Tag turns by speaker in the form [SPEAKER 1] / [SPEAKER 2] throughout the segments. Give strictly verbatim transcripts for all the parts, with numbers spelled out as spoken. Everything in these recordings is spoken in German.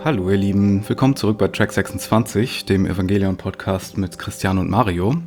[SPEAKER 1] Hallo ihr Lieben, willkommen zurück bei Track sechsundzwanzig, dem Evangelion-Podcast mit Christian und Mario.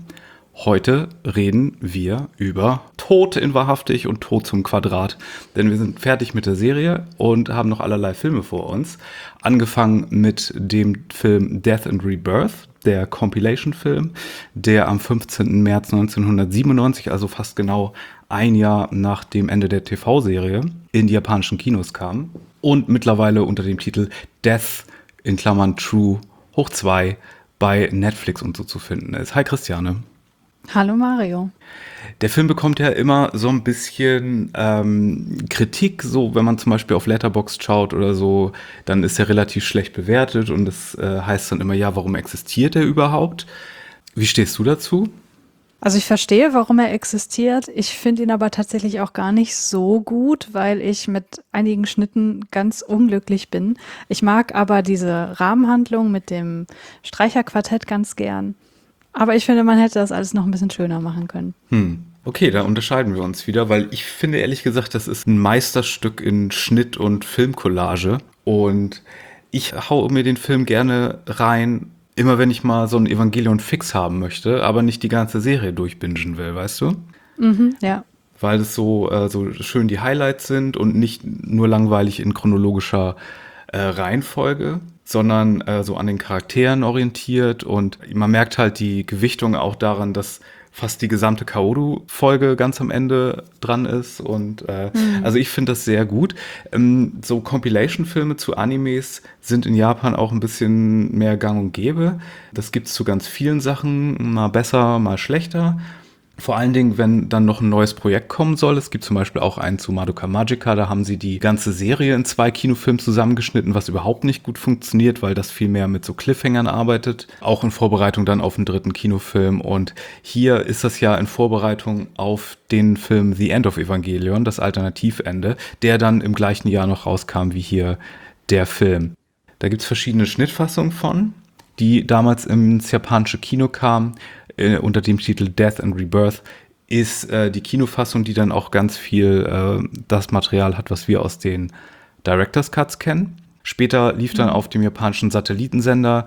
[SPEAKER 1] Heute reden wir über Tod in Wahrhaftig und Tod zum Quadrat, denn wir sind fertig mit der Serie und haben noch allerlei Filme vor uns. Angefangen mit dem Film Death and Rebirth, der Compilation-Film, der am fünfzehnten März neunzehnhundertsiebenundneunzig, also fast genau ein Jahr nach dem Ende der T V-Serie, in die japanischen Kinos kam und mittlerweile unter dem Titel Death in Klammern True hoch zwei bei Netflix und so zu finden ist. Hi Christiane.
[SPEAKER 2] Hallo Mario.
[SPEAKER 1] Der Film bekommt ja immer so ein bisschen ähm, Kritik, so wenn man zum Beispiel auf Letterboxd schaut oder so, dann ist er relativ schlecht bewertet und das äh, heißt dann immer, ja, warum existiert er überhaupt? Wie stehst du dazu?
[SPEAKER 2] Also ich verstehe, warum er existiert. Ich finde ihn aber tatsächlich auch gar nicht so gut, weil ich mit einigen Schnitten ganz unglücklich bin. Ich mag aber diese Rahmenhandlung mit dem Streicherquartett ganz gern. Aber ich finde, man hätte das alles noch ein bisschen schöner machen können.
[SPEAKER 1] Hm. Okay, da unterscheiden wir uns wieder, weil ich finde ehrlich gesagt, das ist ein Meisterstück in Schnitt und Filmcollage. Und ich hau mir den Film gerne rein, immer wenn ich mal so ein Evangelion-Fix haben möchte, aber nicht die ganze Serie durchbingen will, weißt du?
[SPEAKER 2] Mhm, ja.
[SPEAKER 1] Weil es so, äh, so schön die Highlights sind und nicht nur langweilig in chronologischer äh, Reihenfolge, sondern äh, so an den Charakteren orientiert. Und man merkt halt die Gewichtung auch daran, dass fast die gesamte Kaoru-Folge ganz am Ende dran ist. Und äh, mhm. also ich finde das sehr gut. Ähm, so Compilation-Filme zu Animes sind in Japan auch ein bisschen mehr gang und gäbe. Das gibt es zu ganz vielen Sachen, mal besser, mal schlechter. Vor allen Dingen, wenn dann noch ein neues Projekt kommen soll. Es gibt zum Beispiel auch einen zu Madoka Magica, da haben sie die ganze Serie in zwei Kinofilmen zusammengeschnitten, was überhaupt nicht gut funktioniert, weil das viel mehr mit so Cliffhangern arbeitet. Auch in Vorbereitung dann auf den dritten Kinofilm. Und hier ist das ja in Vorbereitung auf den Film The End of Evangelion, das Alternativende, der dann im gleichen Jahr noch rauskam wie hier der Film. Da gibt es verschiedene Schnittfassungen von, die damals ins japanische Kino kamen. Unter dem Titel Death and Rebirth ist äh, die Kinofassung, die dann auch ganz viel äh, das Material hat, was wir aus den Director's Cuts kennen. Später lief dann mhm. auf dem japanischen Satellitensender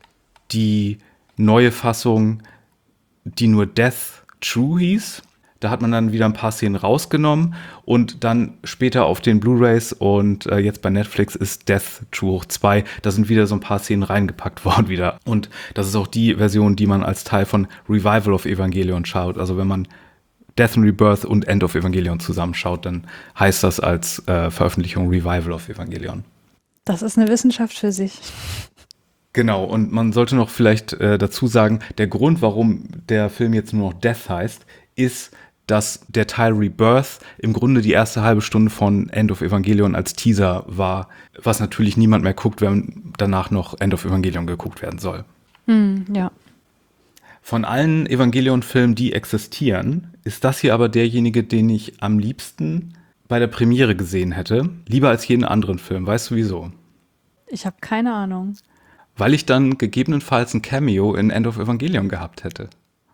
[SPEAKER 1] die neue Fassung, die nur Death True hieß. Da hat man dann wieder ein paar Szenen rausgenommen und dann später auf den Blu-rays und äh, jetzt bei Netflix ist Death True hoch zwei. Da sind wieder so ein paar Szenen reingepackt worden wieder. Und das ist auch die Version, die man als Teil von Revival of Evangelion schaut. Also wenn man Death and Rebirth und End of Evangelion zusammenschaut, dann heißt das als äh, Veröffentlichung Revival of Evangelion.
[SPEAKER 2] Das ist eine Wissenschaft für sich.
[SPEAKER 1] Genau, und man sollte noch vielleicht äh, dazu sagen, der Grund, warum der Film jetzt nur noch Death heißt, ist, dass der Teil Rebirth im Grunde die erste halbe Stunde von End of Evangelion als Teaser war, was natürlich niemand mehr guckt, wenn danach noch End of Evangelion geguckt werden soll.
[SPEAKER 2] Hm, ja.
[SPEAKER 1] Von allen Evangelion-Filmen, die existieren, ist das hier aber derjenige, den ich am liebsten bei der Premiere gesehen hätte. Lieber als jeden anderen Film. Weißt du wieso?
[SPEAKER 2] Ich habe keine Ahnung.
[SPEAKER 1] Weil ich dann gegebenenfalls ein Cameo in End of Evangelion gehabt hätte.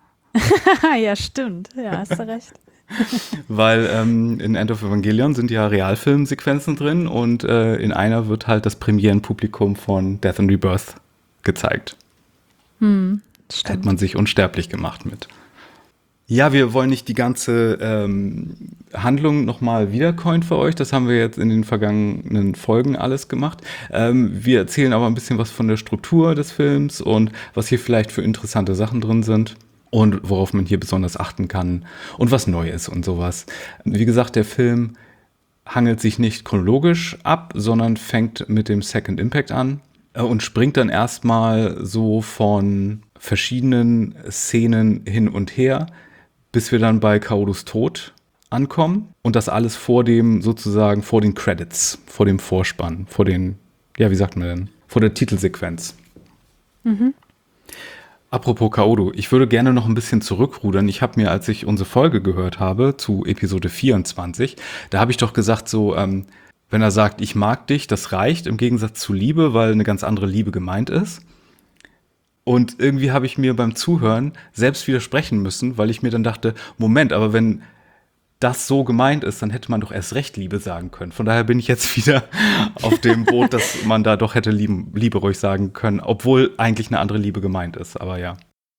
[SPEAKER 2] Ja, stimmt. Ja, hast du recht.
[SPEAKER 1] Weil ähm, in End of Evangelion sind ja Realfilmsequenzen drin und äh, in einer wird halt das Premierenpublikum von Death and Rebirth gezeigt.
[SPEAKER 2] Hm, stimmt.
[SPEAKER 1] Hätte man sich unsterblich gemacht mit. Ja, wir wollen nicht die ganze ähm, Handlung nochmal wiedercoin für euch. Das haben wir jetzt in den vergangenen Folgen alles gemacht. Ähm, wir erzählen aber ein bisschen was von der Struktur des Films und was hier vielleicht für interessante Sachen drin sind. Und worauf man hier besonders achten kann und was neu ist und sowas. Wie gesagt, der Film hangelt sich nicht chronologisch ab, sondern fängt mit dem Second Impact an und springt dann erstmal so von verschiedenen Szenen hin und her, bis wir dann bei Kaorus Tod ankommen. Und das alles vor dem, sozusagen, vor den Credits, vor dem Vorspann, vor den, ja, wie sagt man denn, vor der Titelsequenz. Mhm. Apropos Kaoru, ich würde gerne noch ein bisschen zurückrudern. Ich habe mir, als ich unsere Folge gehört habe, zu Episode vierundzwanzig, da habe ich doch gesagt so, ähm, wenn er sagt, ich mag dich, das reicht im Gegensatz zu Liebe, weil eine ganz andere Liebe gemeint ist. Und irgendwie habe ich mir beim Zuhören selbst widersprechen müssen, weil ich mir dann dachte, Moment, aber wenn das so gemeint ist, dann hätte man doch erst recht Liebe sagen können. Von daher bin ich jetzt wieder auf dem Boot, dass man da doch hätte Liebe, Liebe ruhig sagen können, obwohl eigentlich eine andere Liebe gemeint ist, aber ja.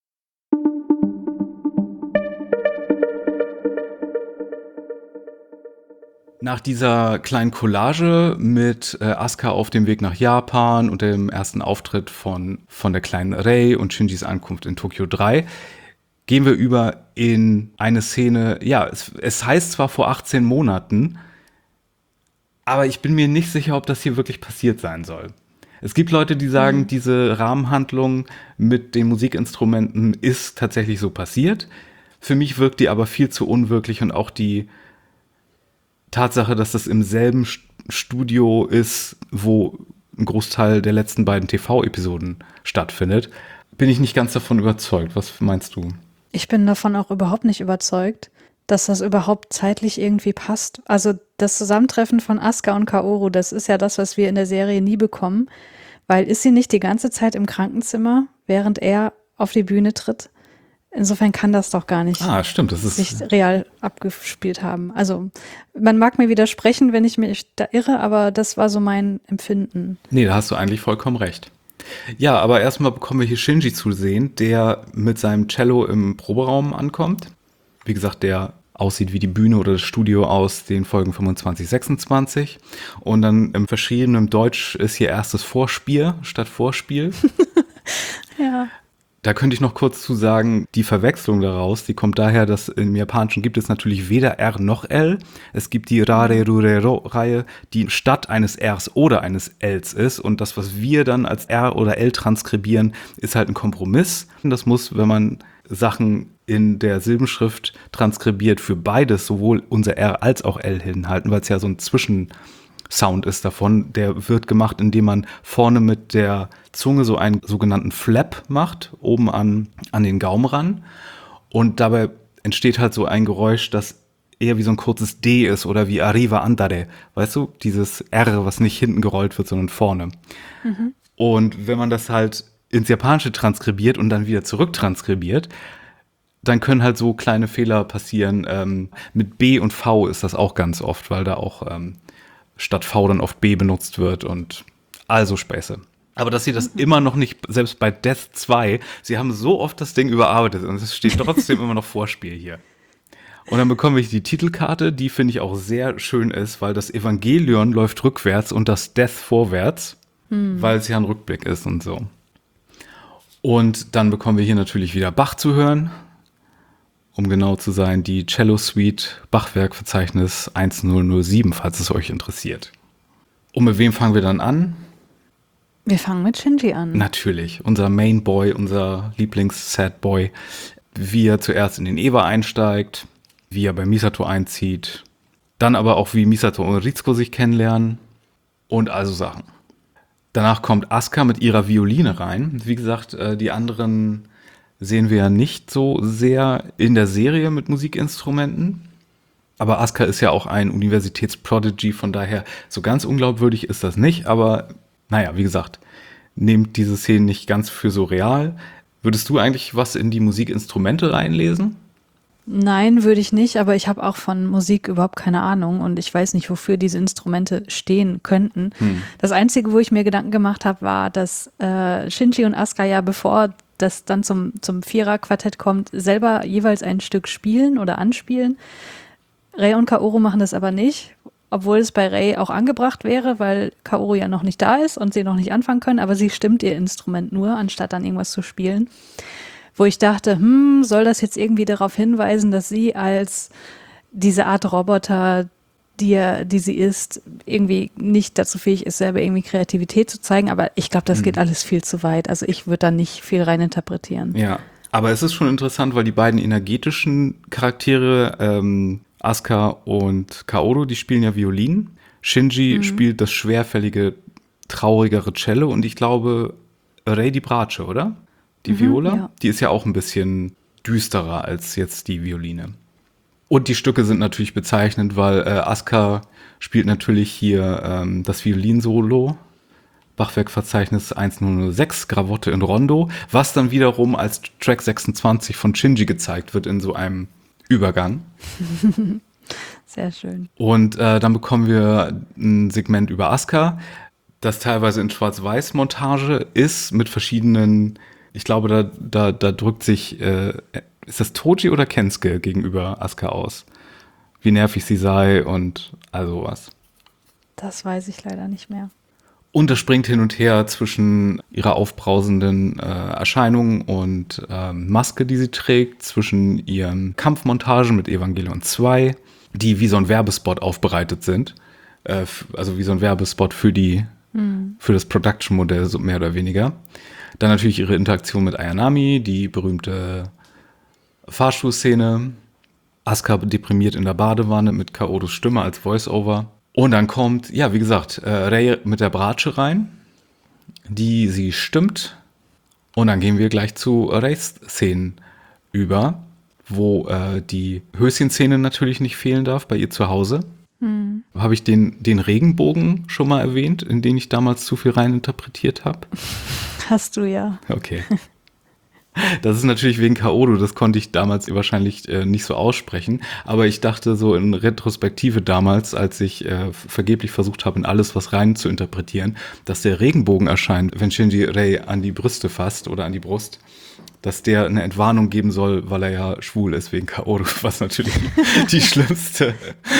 [SPEAKER 1] Nach dieser kleinen Collage mit äh, Asuka auf dem Weg nach Japan und dem ersten Auftritt von, von der kleinen Rei und Shinjis Ankunft in Tokyo drei gehen wir über in eine Szene, ja, es, es heißt zwar vor achtzehn Monaten, aber ich bin mir nicht sicher, ob das hier wirklich passiert sein soll. Es gibt Leute, die sagen, mhm. diese Rahmenhandlung mit den Musikinstrumenten ist tatsächlich so passiert. Für mich wirkt die aber viel zu unwirklich und auch die Tatsache, dass das im selben Studio ist, wo ein Großteil der letzten beiden T V-Episoden stattfindet, bin ich nicht ganz davon überzeugt. Was meinst du?
[SPEAKER 2] Ich bin davon auch überhaupt nicht überzeugt, dass das überhaupt zeitlich irgendwie passt. Also das Zusammentreffen von Asuka und Kaoru, das ist ja das, was wir in der Serie nie bekommen, weil ist sie nicht die ganze Zeit im Krankenzimmer, während er auf die Bühne tritt? Insofern kann das doch gar nicht
[SPEAKER 1] ah, stimmt, das ist
[SPEAKER 2] sich real abgespielt haben. Also man mag mir widersprechen, wenn ich mich da irre, aber das war so mein Empfinden.
[SPEAKER 1] Nee, da hast du eigentlich vollkommen recht. Ja, aber erstmal bekommen wir hier Shinji zu sehen, der mit seinem Cello im Proberaum ankommt. Wie gesagt, der aussieht wie die Bühne oder das Studio aus den Folgen fünfundzwanzig, sechsundzwanzig. Und dann im verschriebenen Deutsch ist hier erstes Vorspiel statt Vorspiel.
[SPEAKER 2] Ja.
[SPEAKER 1] Da könnte ich noch kurz zu sagen, die Verwechslung daraus, die kommt daher, dass im Japanischen gibt es natürlich weder R noch L. Es gibt die Rare-Rure-Ro-Reihe, die statt eines Rs oder eines Ls ist. Und das, was wir dann als R oder L transkribieren, ist halt ein Kompromiss. Das muss, wenn man Sachen in der Silbenschrift transkribiert, für beides, sowohl unser R als auch L hinhalten, weil es ja so ein Zwischensound ist davon. Der wird gemacht, indem man vorne mit der Zunge so einen sogenannten Flap macht, oben an, an den Gaumen ran. Und dabei entsteht halt so ein Geräusch, das eher wie so ein kurzes D ist oder wie Arriva andare. Weißt du, dieses R, was nicht hinten gerollt wird, sondern vorne. Mhm. Und wenn man das halt ins Japanische transkribiert und dann wieder zurücktranskribiert, dann können halt so kleine Fehler passieren. Ähm, mit B und V ist das auch ganz oft, weil da auch ähm, statt V dann oft B benutzt wird und also Späße. Aber dass sie das mhm. immer noch nicht, selbst bei Death zwei, sie haben so oft das Ding überarbeitet und es steht trotzdem immer noch Vorspiel hier. Und dann bekommen wir die Titelkarte, die finde ich auch sehr schön ist, weil das Evangelion läuft rückwärts und das Death vorwärts, mhm. weil es ja ein Rückblick ist und so. Und dann bekommen wir hier natürlich wieder Bach zu hören, um genau zu sein, die Cello Suite Bachwerkverzeichnis eintausendsiebenhundertsieben, falls es euch interessiert. Und mit wem fangen wir dann an?
[SPEAKER 2] Wir fangen mit Shinji an.
[SPEAKER 1] Natürlich, unser Main Boy, unser Lieblings-Sad Boy, wie er zuerst in den Ewa einsteigt, wie er bei Misato einzieht, dann aber auch wie Misato und Ritsuko sich kennenlernen und also Sachen. Danach kommt Asuka mit ihrer Violine rein. Wie gesagt, die anderen sehen wir ja nicht so sehr in der Serie mit Musikinstrumenten. Aber Asuka ist ja auch ein Universitätsprodigy, von daher so ganz unglaubwürdig ist das nicht. Aber naja, wie gesagt, nehmt diese Szenen nicht ganz für so real. Würdest du eigentlich was in die Musikinstrumente reinlesen?
[SPEAKER 2] Nein, würde ich nicht, aber ich habe auch von Musik überhaupt keine Ahnung und ich weiß nicht, wofür diese Instrumente stehen könnten. Hm. Das Einzige, wo ich mir Gedanken gemacht habe, war, dass äh, Shinji und Asuka ja, bevor das dann zum, zum Vierer-Quartett kommt, selber jeweils ein Stück spielen oder anspielen. Rei und Kaoru machen das aber nicht, obwohl es bei Rei auch angebracht wäre, weil Kaoru ja noch nicht da ist und sie noch nicht anfangen können, aber sie stimmt ihr Instrument nur, anstatt dann irgendwas zu spielen. Wo ich dachte, hm, soll das jetzt irgendwie darauf hinweisen, dass sie als diese Art Roboter, die, er, die sie ist, irgendwie nicht dazu fähig ist, selber irgendwie Kreativität zu zeigen. Aber ich glaube, das hm. geht alles viel zu weit. Also ich würde da nicht viel reininterpretieren.
[SPEAKER 1] Ja, aber es ist schon interessant, weil die beiden energetischen Charaktere, ähm, Asuka und Kaoru, die spielen ja Violin. Shinji mhm. spielt das schwerfällige, traurigere Cello und ich glaube, Rei die Bratsche, oder? Die mhm, Viola, ja. Die ist ja auch ein bisschen düsterer als jetzt die Violine. Und die Stücke sind natürlich bezeichnend, weil äh, Asuka spielt natürlich hier ähm, das Violinsolo, Bachwerkverzeichnis eintausendsechs, Gravotte in Rondo, was dann wiederum als Track sechsundzwanzig von Shinji gezeigt wird in so einem Übergang.
[SPEAKER 2] Sehr schön.
[SPEAKER 1] Und äh, dann bekommen wir ein Segment über Asuka, das teilweise in Schwarz-Weiß-Montage ist, mit verschiedenen, ich glaube, da, da, da drückt sich, äh, ist das Toji oder Kensuke gegenüber Asuka aus? Wie nervig sie sei und all sowas.
[SPEAKER 2] Das weiß ich leider nicht mehr.
[SPEAKER 1] Und das springt hin und her zwischen ihrer aufbrausenden äh, Erscheinung und ähm, Maske, die sie trägt, zwischen ihren Kampfmontagen mit Evangelion zwei, die wie so ein Werbespot aufbereitet sind. Äh, f- also wie so ein Werbespot für die,
[SPEAKER 2] Hm.
[SPEAKER 1] für das Production-Modell, so mehr oder weniger. Dann natürlich ihre Interaktion mit Ayanami, die berühmte Fahrstuhlszene. Asuka deprimiert in der Badewanne mit Kaoros Stimme als Voice-Over. Und dann kommt, ja, wie gesagt, äh, Rei mit der Bratsche rein, die sie stimmt. Und dann gehen wir gleich zu Reis Szenen über, wo äh, die Höschenszene natürlich nicht fehlen darf, bei ihr zu Hause.
[SPEAKER 2] Hm.
[SPEAKER 1] Habe ich den, den Regenbogen schon mal erwähnt, in den ich damals zu viel reininterpretiert habe?
[SPEAKER 2] Hast du ja.
[SPEAKER 1] Okay. Das ist natürlich wegen Kaoru, das konnte ich damals wahrscheinlich äh, nicht so aussprechen, aber ich dachte so in Retrospektive damals, als ich äh, vergeblich versucht habe, in alles was rein zu interpretieren, dass der Regenbogen erscheint, wenn Shinji Rei an die Brüste fasst oder an die Brust, dass der eine Entwarnung geben soll, weil er ja schwul ist wegen Kaoru, was natürlich die schlimmste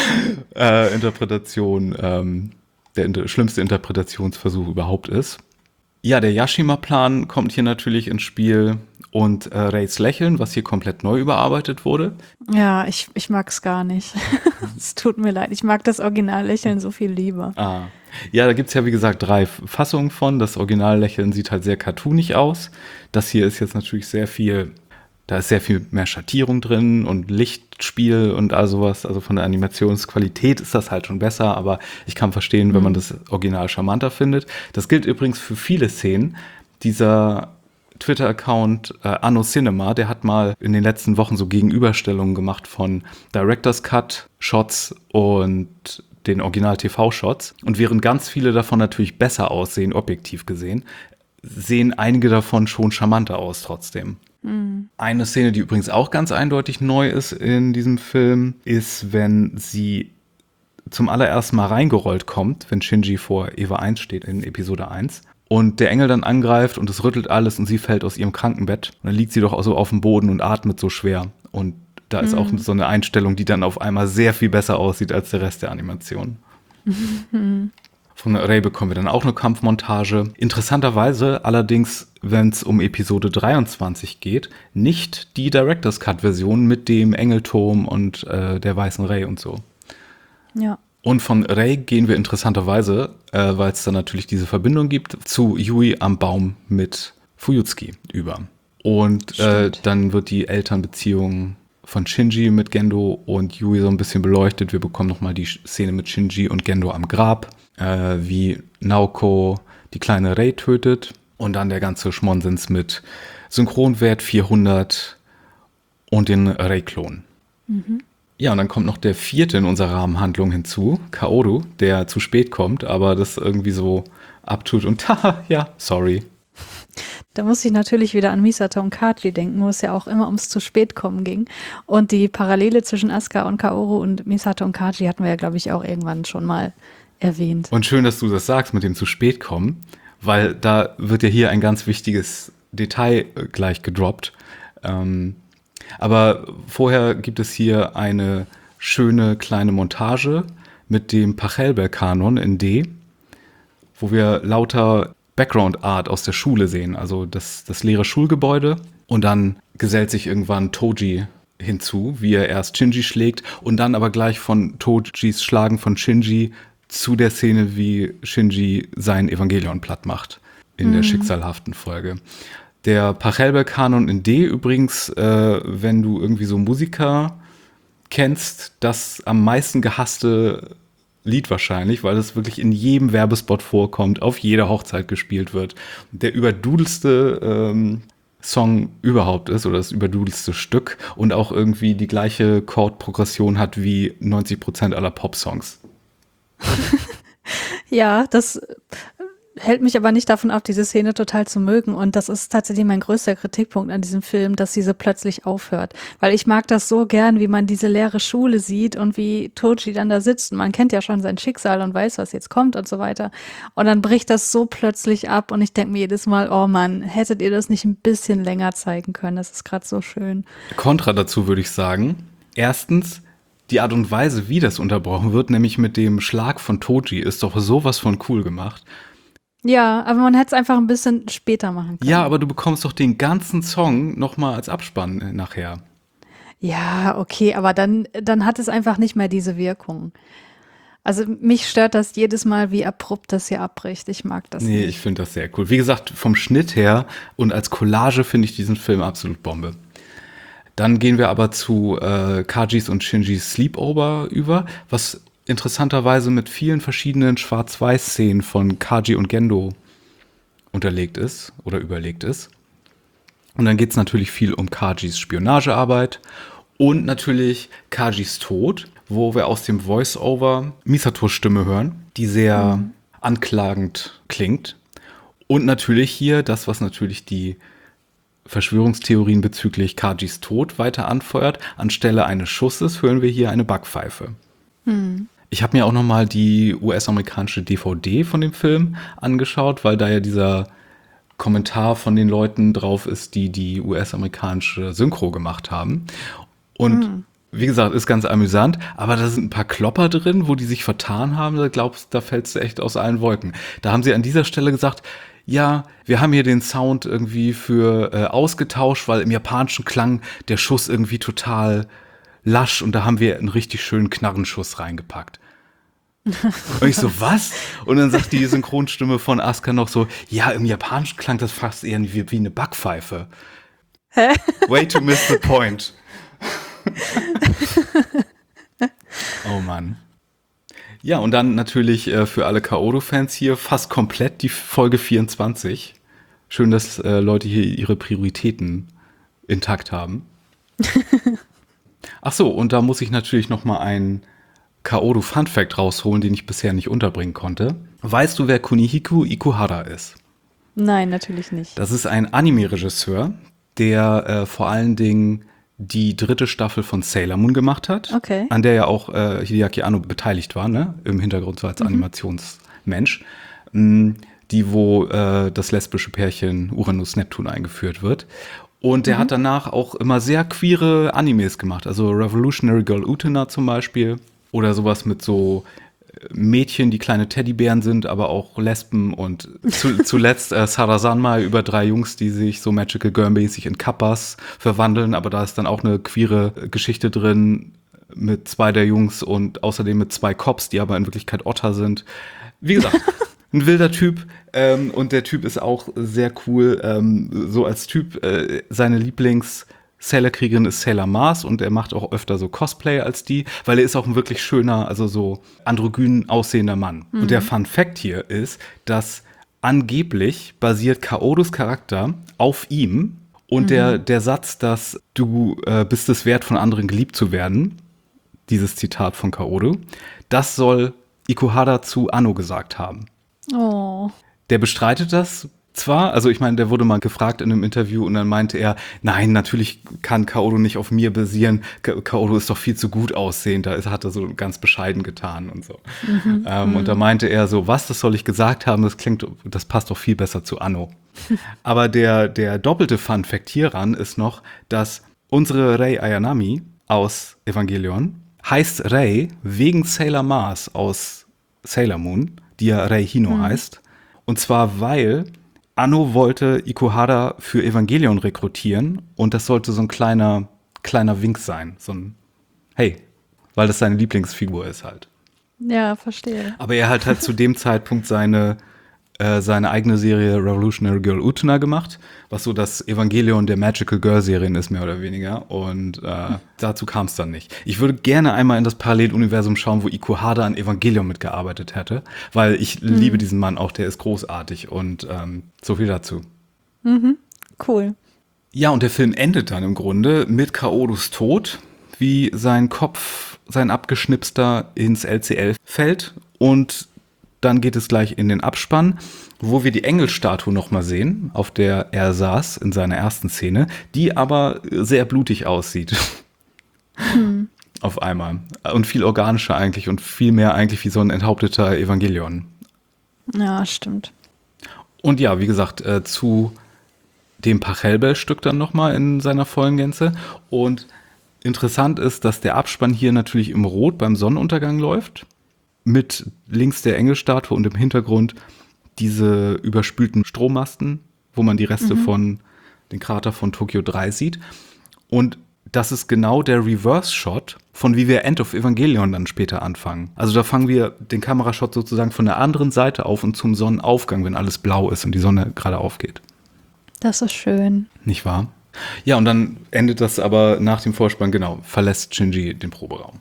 [SPEAKER 1] äh, Interpretation, ähm, der inter schlimmste Interpretationsversuch überhaupt ist. Ja, der Yashima-Plan kommt hier natürlich ins Spiel und äh, Reis Lächeln, was hier komplett neu überarbeitet wurde.
[SPEAKER 2] Ja, ich, ich mag es gar nicht. Es tut mir leid. Ich mag das Originallächeln so viel lieber.
[SPEAKER 1] Ah. Ja, da gibt's ja wie gesagt drei Fassungen von. Das Originallächeln sieht halt sehr cartoonig aus. Das hier ist jetzt natürlich sehr viel, da ist sehr viel mehr Schattierung drin und Lichtspiel und all sowas. Also von der Animationsqualität ist das halt schon besser, aber ich kann verstehen, wenn man das Original charmanter findet. Das gilt übrigens für viele Szenen. Dieser Twitter-Account äh, Anno Cinema, der hat mal in den letzten Wochen so Gegenüberstellungen gemacht von Director's Cut Shots und den Original-T V-Shots. Und während ganz viele davon natürlich besser aussehen, objektiv gesehen, sehen einige davon schon charmanter aus trotzdem.
[SPEAKER 2] Mhm.
[SPEAKER 1] Eine Szene, die übrigens auch ganz eindeutig neu ist in diesem Film, ist, wenn sie zum allerersten Mal reingerollt kommt, wenn Shinji vor Eva eins steht in Episode eins. Und der Engel dann angreift und es rüttelt alles und sie fällt aus ihrem Krankenbett. Und dann liegt sie doch auch so auf dem Boden und atmet so schwer. Und da ist
[SPEAKER 2] Mhm.
[SPEAKER 1] auch so eine Einstellung, die dann auf einmal sehr viel besser aussieht als der Rest der Animation.
[SPEAKER 2] Mhm.
[SPEAKER 1] Von Rei bekommen wir dann auch eine Kampfmontage. Interessanterweise allerdings, wenn es um Episode dreiundzwanzig geht, nicht die Director's Cut-Version mit dem Engelturm und äh, der weißen Rei und so.
[SPEAKER 2] Ja.
[SPEAKER 1] Und von Rei gehen wir interessanterweise, äh, weil es dann natürlich diese Verbindung gibt, zu Yui am Baum mit Fuyutsuki über. Und äh,
[SPEAKER 2] Stimmt.
[SPEAKER 1] dann wird die Elternbeziehung von Shinji mit Gendo und Yui so ein bisschen beleuchtet. Wir bekommen nochmal die Szene mit Shinji und Gendo am Grab, äh, wie Naoko die kleine Rei tötet. Und dann der ganze Schmonsens mit Synchronwert vierhundert und den Rei-Klon.
[SPEAKER 2] Mhm.
[SPEAKER 1] Ja, und dann kommt noch der vierte in unserer Rahmenhandlung hinzu, Kaoru, der zu spät kommt, aber das irgendwie so abtut und haha, ja, sorry.
[SPEAKER 2] Da muss ich natürlich wieder an Misato und Kaji denken, wo es ja auch immer ums zu spät kommen ging. Und die Parallele zwischen Asuka und Kaoru und Misato und Kaji hatten wir ja, glaube ich, auch irgendwann schon mal erwähnt.
[SPEAKER 1] Und schön, dass du das sagst mit dem zu spät kommen, weil da wird ja hier ein ganz wichtiges Detail äh, gleich gedroppt. Ähm, aber vorher gibt es hier eine schöne kleine Montage mit dem Pachelbel-Kanon in D, wo wir lauter Background Art aus der Schule sehen, also das, das leere Schulgebäude. Und dann gesellt sich irgendwann Toji hinzu, wie er erst Shinji schlägt und dann aber gleich von Tojis Schlagen von Shinji zu der Szene, wie Shinji sein Evangelion platt macht in
[SPEAKER 2] Mhm.
[SPEAKER 1] der schicksalhaften Folge. Der Pachelbel-Kanon in D übrigens, äh, wenn du irgendwie so Musiker kennst, das am meisten gehasste Lied wahrscheinlich, weil das wirklich in jedem Werbespot vorkommt, auf jeder Hochzeit gespielt wird. Der überdudelste ähm, Song überhaupt ist oder das überdudelste Stück und auch irgendwie die gleiche Chordprogression hat wie neunzig Prozent aller Popsongs.
[SPEAKER 2] Ja, das hält mich aber nicht davon ab, diese Szene total zu mögen. Und das ist tatsächlich mein größter Kritikpunkt an diesem Film, dass diese plötzlich aufhört. Weil ich mag das so gern, wie man diese leere Schule sieht und wie Toji dann da sitzt. Und man kennt ja schon sein Schicksal und weiß, was jetzt kommt und so weiter. Und dann bricht das so plötzlich ab und ich denke mir jedes Mal, oh Mann, hättet ihr das nicht ein bisschen länger zeigen können? Das ist gerade so schön.
[SPEAKER 1] Kontra dazu würde ich sagen. Erstens, die Art und Weise, wie das unterbrochen wird, nämlich mit dem Schlag von Toji, ist doch sowas von cool gemacht.
[SPEAKER 2] Ja, aber man hätte es einfach ein bisschen später machen können.
[SPEAKER 1] Ja, aber du bekommst doch den ganzen Song nochmal als Abspann äh, nachher.
[SPEAKER 2] Ja, okay, aber dann, dann hat es einfach nicht mehr diese Wirkung. Also mich stört das jedes Mal, wie abrupt das hier abbricht. Ich mag das
[SPEAKER 1] Nee,
[SPEAKER 2] nicht.
[SPEAKER 1] ich finde das sehr cool. Wie gesagt, vom Schnitt her und als Collage finde ich diesen Film absolut Bombe. Dann gehen wir aber zu äh, Kajis und Shinjis Sleepover über, was interessanterweise mit vielen verschiedenen Schwarz-Weiß-Szenen von Kaji und Gendo unterlegt ist oder überlegt ist. Und dann geht es natürlich viel um Kajis Spionagearbeit und natürlich Kajis Tod, wo wir aus dem Voice-Over Misato's Stimme hören, die sehr mhm. anklagend klingt. Und natürlich hier das, was natürlich die Verschwörungstheorien bezüglich Kajis Tod weiter anfeuert. Anstelle eines Schusses hören wir hier eine Backpfeife. Hm. Ich habe mir auch noch mal die U S-amerikanische D V D von dem Film angeschaut, weil da ja dieser Kommentar von den Leuten drauf ist, die die U S-amerikanische Synchro gemacht haben. Und hm. wie gesagt, ist ganz amüsant, aber da sind ein paar Klopper drin, wo die sich vertan haben. Da glaubst, da fällst du echt aus allen Wolken. Da haben sie an dieser Stelle gesagt, ja, wir haben hier den Sound irgendwie für äh, ausgetauscht, weil im Japanischen klang der Schuss irgendwie total lasch und da haben wir einen richtig schönen Knarrenschuss reingepackt. Und ich so, was? Und dann sagt die Synchronstimme von Asuka noch so, ja, im Japanischen klang das fast eher wie, wie eine Backpfeife.
[SPEAKER 2] Hä?
[SPEAKER 1] Way to miss the point. Oh Mann. Ja, und dann natürlich äh, für alle Kaoru-Fans hier fast komplett die Folge vierundzwanzig. Schön, dass äh, Leute hier ihre Prioritäten intakt haben. Ach so, und da muss ich natürlich noch mal einen Kaoru-Fun-Fact rausholen, den ich bisher nicht unterbringen konnte. Weißt du, wer Kunihiko Ikuhara ist?
[SPEAKER 2] Nein, natürlich nicht.
[SPEAKER 1] Das ist ein Anime-Regisseur, der äh, vor allen Dingen die dritte Staffel von Sailor Moon gemacht hat,
[SPEAKER 2] okay.
[SPEAKER 1] an der ja auch äh, Hideaki Anno beteiligt war, ne? Im Hintergrund so als mhm. Animationsmensch, mh, die wo äh, das lesbische Pärchen Uranus-Neptun eingeführt wird. Und der mhm. hat danach auch immer sehr queere Animes gemacht, also Revolutionary Girl Utena zum Beispiel oder sowas mit so Mädchen, die kleine Teddybären sind, aber auch Lesben und zu, zuletzt äh, Sarasanma über drei Jungs, die sich so Magical Girl-mäßig in Kappas verwandeln, aber da ist dann auch eine queere Geschichte drin mit zwei der Jungs und außerdem mit zwei Cops, die aber in Wirklichkeit Otter sind. Wie gesagt, ein wilder Typ ähm, und der Typ ist auch sehr cool, ähm, so als Typ, äh, seine Lieblings- Sailor-Kriegerin ist Sailor Mars und er macht auch öfter so Cosplay als die, weil er ist auch ein wirklich schöner, also so androgyn aussehender Mann. Mhm. Und der Fun Fact hier ist, dass angeblich basiert Kaorus Charakter auf ihm und mhm. der, der Satz, dass du äh, bist es wert, von anderen geliebt zu werden, dieses Zitat von Kaoru, das soll Ikuhara zu Anno gesagt haben.
[SPEAKER 2] Oh.
[SPEAKER 1] Der bestreitet das zwar, also ich meine, der wurde mal gefragt in einem Interview und dann meinte er, nein, natürlich kann Kaoru nicht auf mir basieren. Ka- Kaoru ist doch viel zu gut aussehend, da ist, hat er so ganz bescheiden getan und so. Mhm, ähm, mhm. Und da meinte er so, was, das soll ich gesagt haben, das klingt, das passt doch viel besser zu Anno. Aber der, der doppelte Fun-Fact hieran ist noch, dass unsere Rei Ayanami aus Evangelion heißt Rei wegen Sailor Mars aus Sailor Moon, die ja Rei Hino mhm. heißt. Und zwar, weil Anno wollte Ikuhara für Evangelion rekrutieren und das sollte so ein kleiner, kleiner Wink sein. So ein, hey, weil das seine Lieblingsfigur ist halt.
[SPEAKER 2] Ja, verstehe.
[SPEAKER 1] Aber er hat halt zu dem Zeitpunkt seine, äh, seine eigene Serie Revolutionary Girl Utena gemacht, was so das Evangelion der Magical Girl Serien ist, mehr oder weniger. Und äh, hm. dazu kam es dann nicht. Ich würde gerne einmal in das Paralleluniversum schauen, wo Ikuhara an Evangelion mitgearbeitet hätte, weil ich hm. liebe diesen Mann auch, der ist großartig und ähm, so viel dazu.
[SPEAKER 2] Mhm. Cool.
[SPEAKER 1] Ja, und der Film endet dann im Grunde mit Kaorus Tod, wie sein Kopf, sein abgeschnipster ins L C L fällt und dann geht es gleich in den Abspann, wo wir die Engelstatue nochmal sehen, auf der er saß in seiner ersten Szene, die aber sehr blutig aussieht. Hm. Auf einmal. Und viel organischer eigentlich und viel mehr eigentlich wie so ein enthaupteter Evangelion.
[SPEAKER 2] Ja, stimmt.
[SPEAKER 1] Und ja, wie gesagt, äh, zu dem Pachelbel-Stück dann nochmal in seiner vollen Gänze. Und interessant ist, dass der Abspann hier natürlich im Rot beim Sonnenuntergang läuft. Mit links der Engelstatue und im Hintergrund diese überspülten Strommasten, wo man die Reste mhm. von den Krater von Tokyo drei sieht. Und das ist genau der Reverse-Shot, von wie wir End of Evangelion dann später anfangen. Also da fangen wir den Kamerashot sozusagen von der anderen Seite auf und zum Sonnenaufgang, wenn alles blau ist und die Sonne gerade aufgeht.
[SPEAKER 2] Das ist schön.
[SPEAKER 1] Nicht wahr? Ja, und dann endet das aber nach dem Vorspann, genau, verlässt Shinji den Proberaum.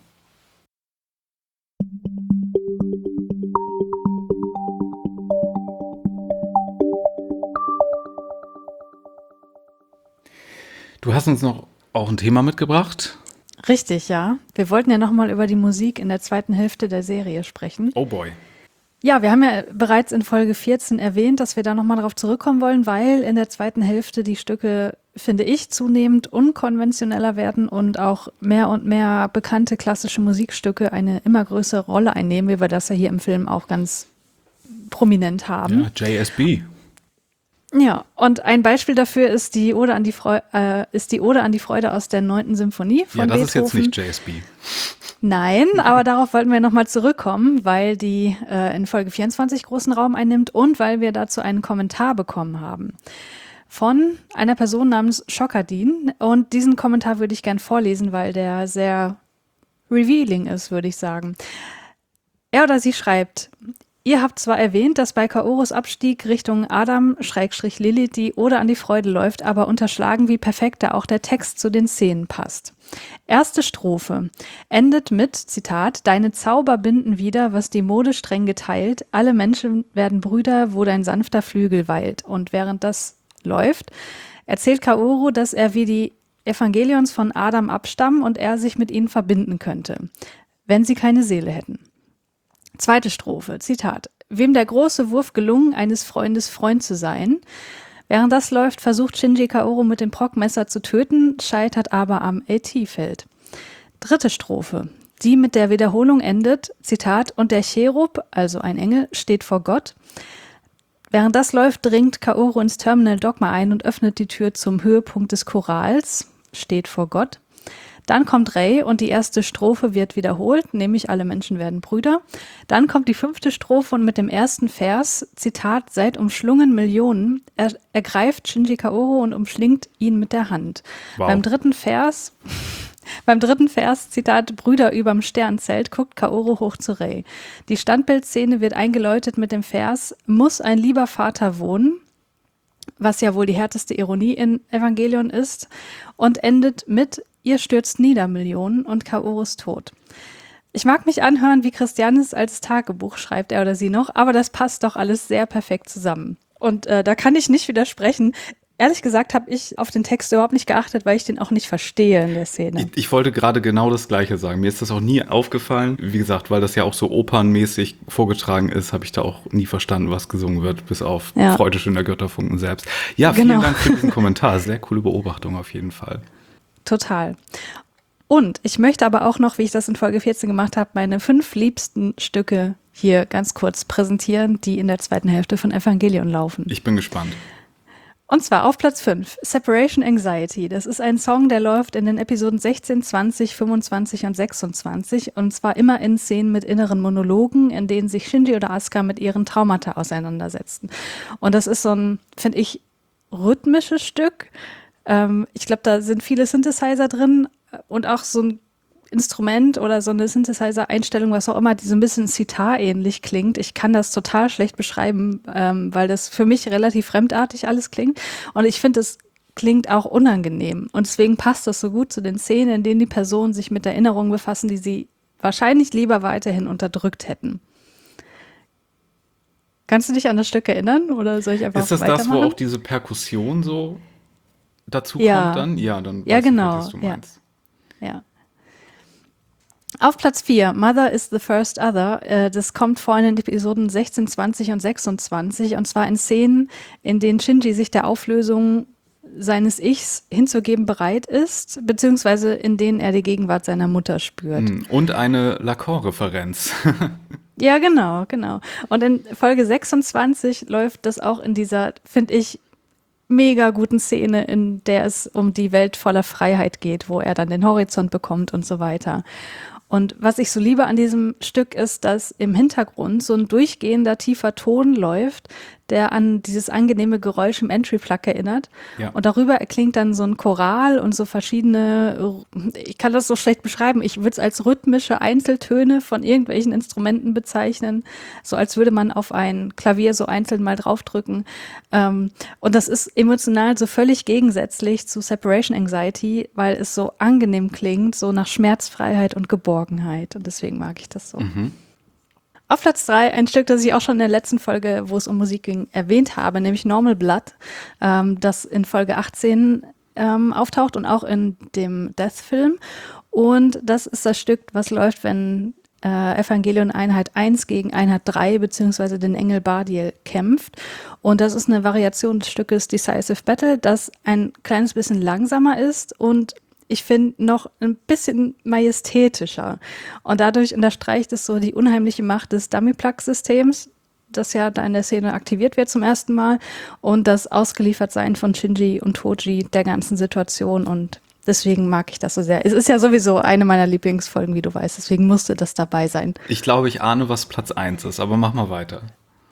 [SPEAKER 1] Du hast uns noch auch ein Thema mitgebracht.
[SPEAKER 2] Richtig, ja. Wir wollten ja nochmal über die Musik in der zweiten Hälfte der Serie sprechen.
[SPEAKER 1] Oh boy.
[SPEAKER 2] Ja, wir haben ja bereits in Folge vierzehn erwähnt, dass wir da nochmal drauf zurückkommen wollen, weil in der zweiten Hälfte die Stücke, finde ich, zunehmend unkonventioneller werden und auch mehr und mehr bekannte klassische Musikstücke eine immer größere Rolle einnehmen, wie wir das ja hier im Film auch ganz prominent haben.
[SPEAKER 1] Ja, J S B.
[SPEAKER 2] Ja, und ein Beispiel dafür ist die Ode an die, Freu- äh, ist die Ode an die Freude aus der neunten Symphonie von Beethoven.
[SPEAKER 1] Ja, das ist jetzt nicht J S B.
[SPEAKER 2] Nein, aber darauf wollten wir nochmal zurückkommen, weil die äh, in Folge vierundzwanzig großen Raum einnimmt und weil wir dazu einen Kommentar bekommen haben von einer Person namens Schokadin. Und diesen Kommentar würde ich gern vorlesen, weil der sehr revealing ist, würde ich sagen. Er oder sie schreibt: Ihr habt zwar erwähnt, dass bei Kaoros Abstieg Richtung Adam-Lilith die Ode an die Freude läuft, aber unterschlagen, wie perfekt da auch der Text zu den Szenen passt. Erste Strophe endet mit, Zitat, Deine Zauber binden wieder, was die Mode streng geteilt, alle Menschen werden Brüder, wo dein sanfter Flügel weilt. Und während das läuft, erzählt Kaoru, dass er wie die Evangelions von Adam abstammen und er sich mit ihnen verbinden könnte, wenn sie keine Seele hätten. Zweite Strophe, Zitat, Wem der große Wurf gelungen, eines Freundes Freund zu sein. Während das läuft, versucht Shinji Kaoru mit dem Brockmesser zu töten, scheitert aber am A T-Feld. Dritte Strophe, die mit der Wiederholung endet, Zitat, und der Cherub, also ein Engel, steht vor Gott. Während das läuft, dringt Kaoru ins Terminal Dogma ein und öffnet die Tür zum Höhepunkt des Chorals, steht vor Gott. Dann kommt Rei und die erste Strophe wird wiederholt, nämlich alle Menschen werden Brüder. Dann kommt die fünfte Strophe und mit dem ersten Vers, Zitat, seit umschlungen Millionen, er, ergreift Shinji Kaoru und umschlingt ihn mit der Hand. Wow. Beim dritten Vers, beim dritten Vers, Zitat, Brüder überm Sternzelt, guckt Kaoru hoch zu Rei. Die Standbildszene wird eingeläutet mit dem Vers, muss ein lieber Vater wohnen, was ja wohl die härteste Ironie in Evangelion ist, und endet mit Ihr stürzt nieder, Millionen, und Kaorus tot. Ich mag mich anhören, wie Christianis als Tagebuch schreibt, er oder sie noch, aber das passt doch alles sehr perfekt zusammen. Und äh, da kann ich nicht widersprechen. Ehrlich gesagt habe ich auf den Text überhaupt nicht geachtet, weil ich den auch nicht verstehe in der Szene.
[SPEAKER 1] Ich, ich wollte gerade genau das Gleiche sagen. Mir ist das auch nie aufgefallen. Wie gesagt, weil das ja auch so opernmäßig vorgetragen ist, habe ich da auch nie verstanden, was gesungen wird, bis auf ja. Freude schöner Götterfunken selbst. Ja, vielen genau. Dank für diesen Kommentar. Sehr coole Beobachtung auf jeden Fall.
[SPEAKER 2] Total. Und ich möchte aber auch noch, wie ich das in Folge vierzehn gemacht habe, meine fünf liebsten Stücke hier ganz kurz präsentieren, die in der zweiten Hälfte von Evangelion laufen.
[SPEAKER 1] Ich bin gespannt.
[SPEAKER 2] Und zwar auf Platz fünf, Separation Anxiety. Das ist ein Song, der läuft in den Episoden sechzehn, zwanzig, fünfundzwanzig und sechsundzwanzig. Und zwar immer in Szenen mit inneren Monologen, in denen sich Shinji oder Asuka mit ihren Traumata auseinandersetzen. Und das ist so ein, finde ich, rhythmisches Stück. Ähm, ich glaube, da sind viele Synthesizer drin und auch so ein Instrument oder so eine Synthesizer-Einstellung, was auch immer, die so ein bisschen Sitar-ähnlich klingt. Ich kann das total schlecht beschreiben, ähm, weil das für mich relativ fremdartig alles klingt. Und ich finde, es klingt auch unangenehm. Und deswegen passt das so gut zu den Szenen, in denen die Personen sich mit Erinnerungen befassen, die sie wahrscheinlich lieber weiterhin unterdrückt hätten. Kannst du dich an das Stück erinnern oder soll ich einfach
[SPEAKER 1] weitermachen? Ist das das, wo auch diese Perkussion so dazu ja. kommt dann? Ja, dann
[SPEAKER 2] ja,
[SPEAKER 1] weiß
[SPEAKER 2] genau.
[SPEAKER 1] ich, was du meinst.
[SPEAKER 2] Ja. ja. Auf Platz vier, Mother is the First Other. Äh, das kommt vor in den Episoden sechzehn, zwanzig und sechsundzwanzig. Und zwar in Szenen, in denen Shinji sich der Auflösung seines Ichs hinzugeben bereit ist, beziehungsweise in denen er die Gegenwart seiner Mutter spürt.
[SPEAKER 1] Und eine Lacan-Referenz.
[SPEAKER 2] Ja, genau, genau. Und in Folge sechsundzwanzig läuft das auch in dieser, finde ich, mega guten Szene, in der es um die Welt voller Freiheit geht, wo er dann den Horizont bekommt und so weiter. Und was ich so liebe an diesem Stück ist, dass im Hintergrund so ein durchgehender, tiefer Ton läuft, der an dieses angenehme Geräusch im Entry-Plug erinnert.
[SPEAKER 1] Ja.
[SPEAKER 2] Und darüber erklingt dann so ein Choral und so verschiedene, ich kann das so schlecht beschreiben, ich würde es als rhythmische Einzeltöne von irgendwelchen Instrumenten bezeichnen, so als würde man auf ein Klavier so einzeln mal draufdrücken. Und das ist emotional so völlig gegensätzlich zu Separation Anxiety, weil es so angenehm klingt, so nach Schmerzfreiheit und Geborgenheit. Und deswegen mag ich das so. Mhm. Auf Platz drei ein Stück, das ich auch schon in der letzten Folge, wo es um Musik ging, erwähnt habe, nämlich Normal Blood, ähm, das in Folge achtzehn ähm, auftaucht und auch in dem Death-Film. Und das ist das Stück, was läuft, wenn äh, Evangelion Einheit eins gegen Einheit drei beziehungsweise den Engel Bardiel kämpft. Und das ist eine Variation des Stückes Decisive Battle, das ein kleines bisschen langsamer ist und ich finde, noch ein bisschen majestätischer. Und dadurch unterstreicht es so die unheimliche Macht des Dummy-Plug-Systems, das ja da in der Szene aktiviert wird zum ersten Mal, und das Ausgeliefertsein von Shinji und Toji der ganzen Situation. Und deswegen mag ich das so sehr. Es ist ja sowieso eine meiner Lieblingsfolgen, wie du weißt. Deswegen musste das dabei sein.
[SPEAKER 1] Ich glaube, ich ahne, was Platz eins ist, aber mach mal weiter.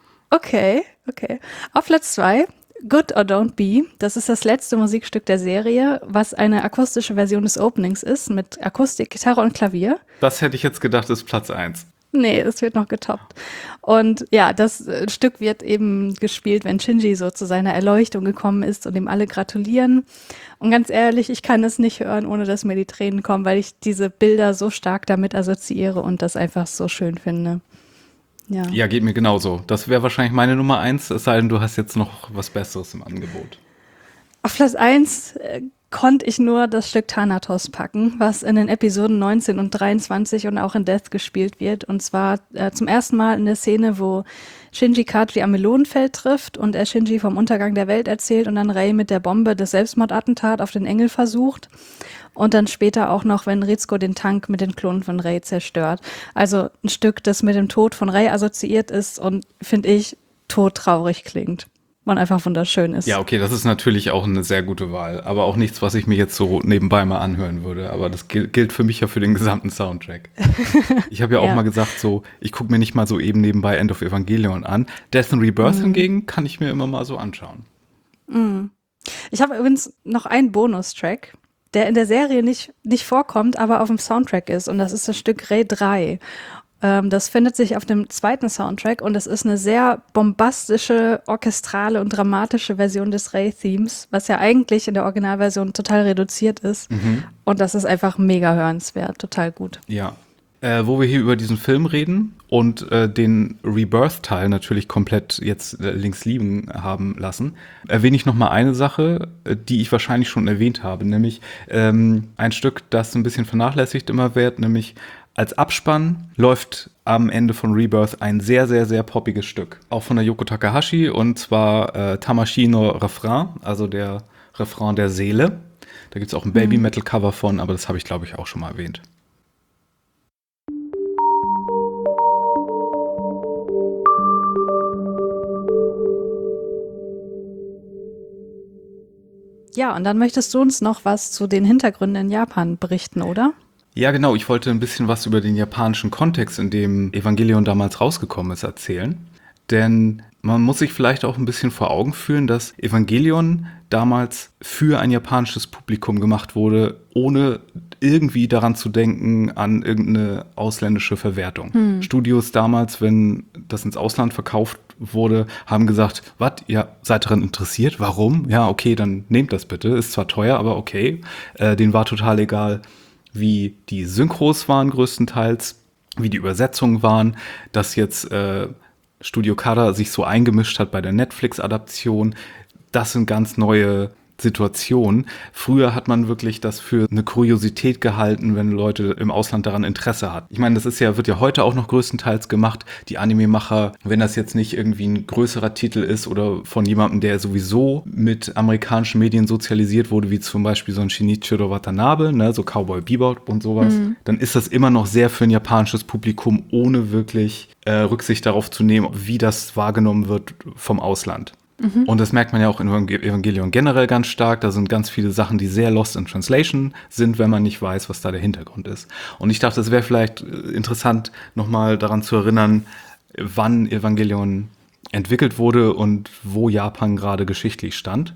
[SPEAKER 2] Okay, okay. Auf Platz zwei Good or Don't Be, das ist das letzte Musikstück der Serie, was eine akustische Version des Openings ist, mit Akustik, Gitarre und Klavier.
[SPEAKER 1] Das hätte ich jetzt gedacht, ist Platz eins.
[SPEAKER 2] Nee, es wird noch getoppt. Und ja, das äh, Stück wird eben gespielt, wenn Shinji so zu seiner Erleuchtung gekommen ist und ihm alle gratulieren. Und ganz ehrlich, ich kann es nicht hören, ohne dass mir die Tränen kommen, weil ich diese Bilder so stark damit assoziiere und das einfach so schön finde. Ja.
[SPEAKER 1] ja, geht mir genauso. Das wäre wahrscheinlich meine Nummer eins, es sei denn, du hast jetzt noch was Besseres im Angebot.
[SPEAKER 2] Auf Platz eins äh, konnte ich nur das Stück Thanatos packen, was in den Episoden neunzehn und dreiundzwanzig und auch in Death gespielt wird. Und zwar äh, zum ersten Mal in der Szene, wo Shinji Katri am Melonenfeld trifft und er Shinji vom Untergang der Welt erzählt und dann Rei mit der Bombe das Selbstmordattentat auf den Engel versucht. Und dann später auch noch, wenn Ritsuko den Tank mit den Klonen von Rei zerstört. Also ein Stück, das mit dem Tod von Rei assoziiert ist und, finde ich, todtraurig klingt. Und einfach wunderschön ist.
[SPEAKER 1] Ja, okay, das ist natürlich auch eine sehr gute Wahl. Aber auch nichts, was ich mir jetzt so nebenbei mal anhören würde. Aber das gilt, gilt für mich ja für den gesamten Soundtrack. Ich habe ja auch ja. mal gesagt, so, ich gucke mir nicht mal so eben nebenbei End of Evangelion an. Death and Rebirth mhm. hingegen kann ich mir immer mal so anschauen.
[SPEAKER 2] Mhm. Ich habe übrigens noch einen Bonustrack, der in der Serie nicht, nicht vorkommt, aber auf dem Soundtrack ist. Und das ist das Stück Rei drei. Ähm, das findet sich auf dem zweiten Soundtrack und es ist eine sehr bombastische, orchestrale und dramatische Version des Rei-Themes, was ja eigentlich in der Originalversion total reduziert ist. Mhm. Und das ist einfach mega hörenswert, total gut.
[SPEAKER 1] Ja. Äh, wo wir hier über diesen Film reden und äh, den Rebirth-Teil natürlich komplett jetzt äh, links liegen haben lassen, erwähne ich noch mal eine Sache, äh, die ich wahrscheinlich schon erwähnt habe, nämlich ähm, ein Stück, das ein bisschen vernachlässigt immer wird, nämlich als Abspann läuft am Ende von Rebirth ein sehr, sehr, sehr poppiges Stück, auch von der Yoko Takahashi, und zwar äh, Tamashii no Refrain, also der Refrain der Seele. Da gibt es auch ein Baby-Metal-Cover von, aber das habe ich, glaube ich, auch schon mal erwähnt.
[SPEAKER 2] Ja, und dann möchtest du uns noch was zu den Hintergründen in Japan berichten, oder?
[SPEAKER 1] Ja, genau. Ich wollte ein bisschen was über den japanischen Kontext, in dem Evangelion damals rausgekommen ist, erzählen. Denn man muss sich vielleicht auch ein bisschen vor Augen führen, dass Evangelion damals für ein japanisches Publikum gemacht wurde, ohne irgendwie daran zu denken, an irgendeine ausländische Verwertung. Hm. Studios damals, wenn das ins Ausland verkauft wurde, haben gesagt, was, ihr seid daran interessiert? Warum? Ja, okay, dann nehmt das bitte. Ist zwar teuer, aber okay. Äh, denen war total egal, wie die Synchros waren größtenteils, wie die Übersetzungen waren, dass jetzt äh, Studio Kara sich so eingemischt hat bei der Netflix-Adaption. Das sind ganz neue Situation. Früher hat man wirklich das für eine Kuriosität gehalten, wenn Leute im Ausland daran Interesse hatten. Ich meine, das ist ja, wird ja heute auch noch größtenteils gemacht. Die Anime-Macher, wenn das jetzt nicht irgendwie ein größerer Titel ist oder von jemandem, der sowieso mit amerikanischen Medien sozialisiert wurde, wie zum Beispiel so ein Shinichiro Watanabe, ne, so Cowboy Bebop und sowas, mhm. dann ist das immer noch sehr für ein japanisches Publikum, ohne wirklich äh, Rücksicht darauf zu nehmen, wie das wahrgenommen wird vom Ausland. Mhm. Und das merkt man ja auch in Evangelion generell ganz stark. Da sind ganz viele Sachen, die sehr lost in translation sind, wenn man nicht weiß, was da der Hintergrund ist. Und ich dachte, es wäre vielleicht interessant, nochmal daran zu erinnern, wann Evangelion entwickelt wurde und wo Japan gerade geschichtlich stand.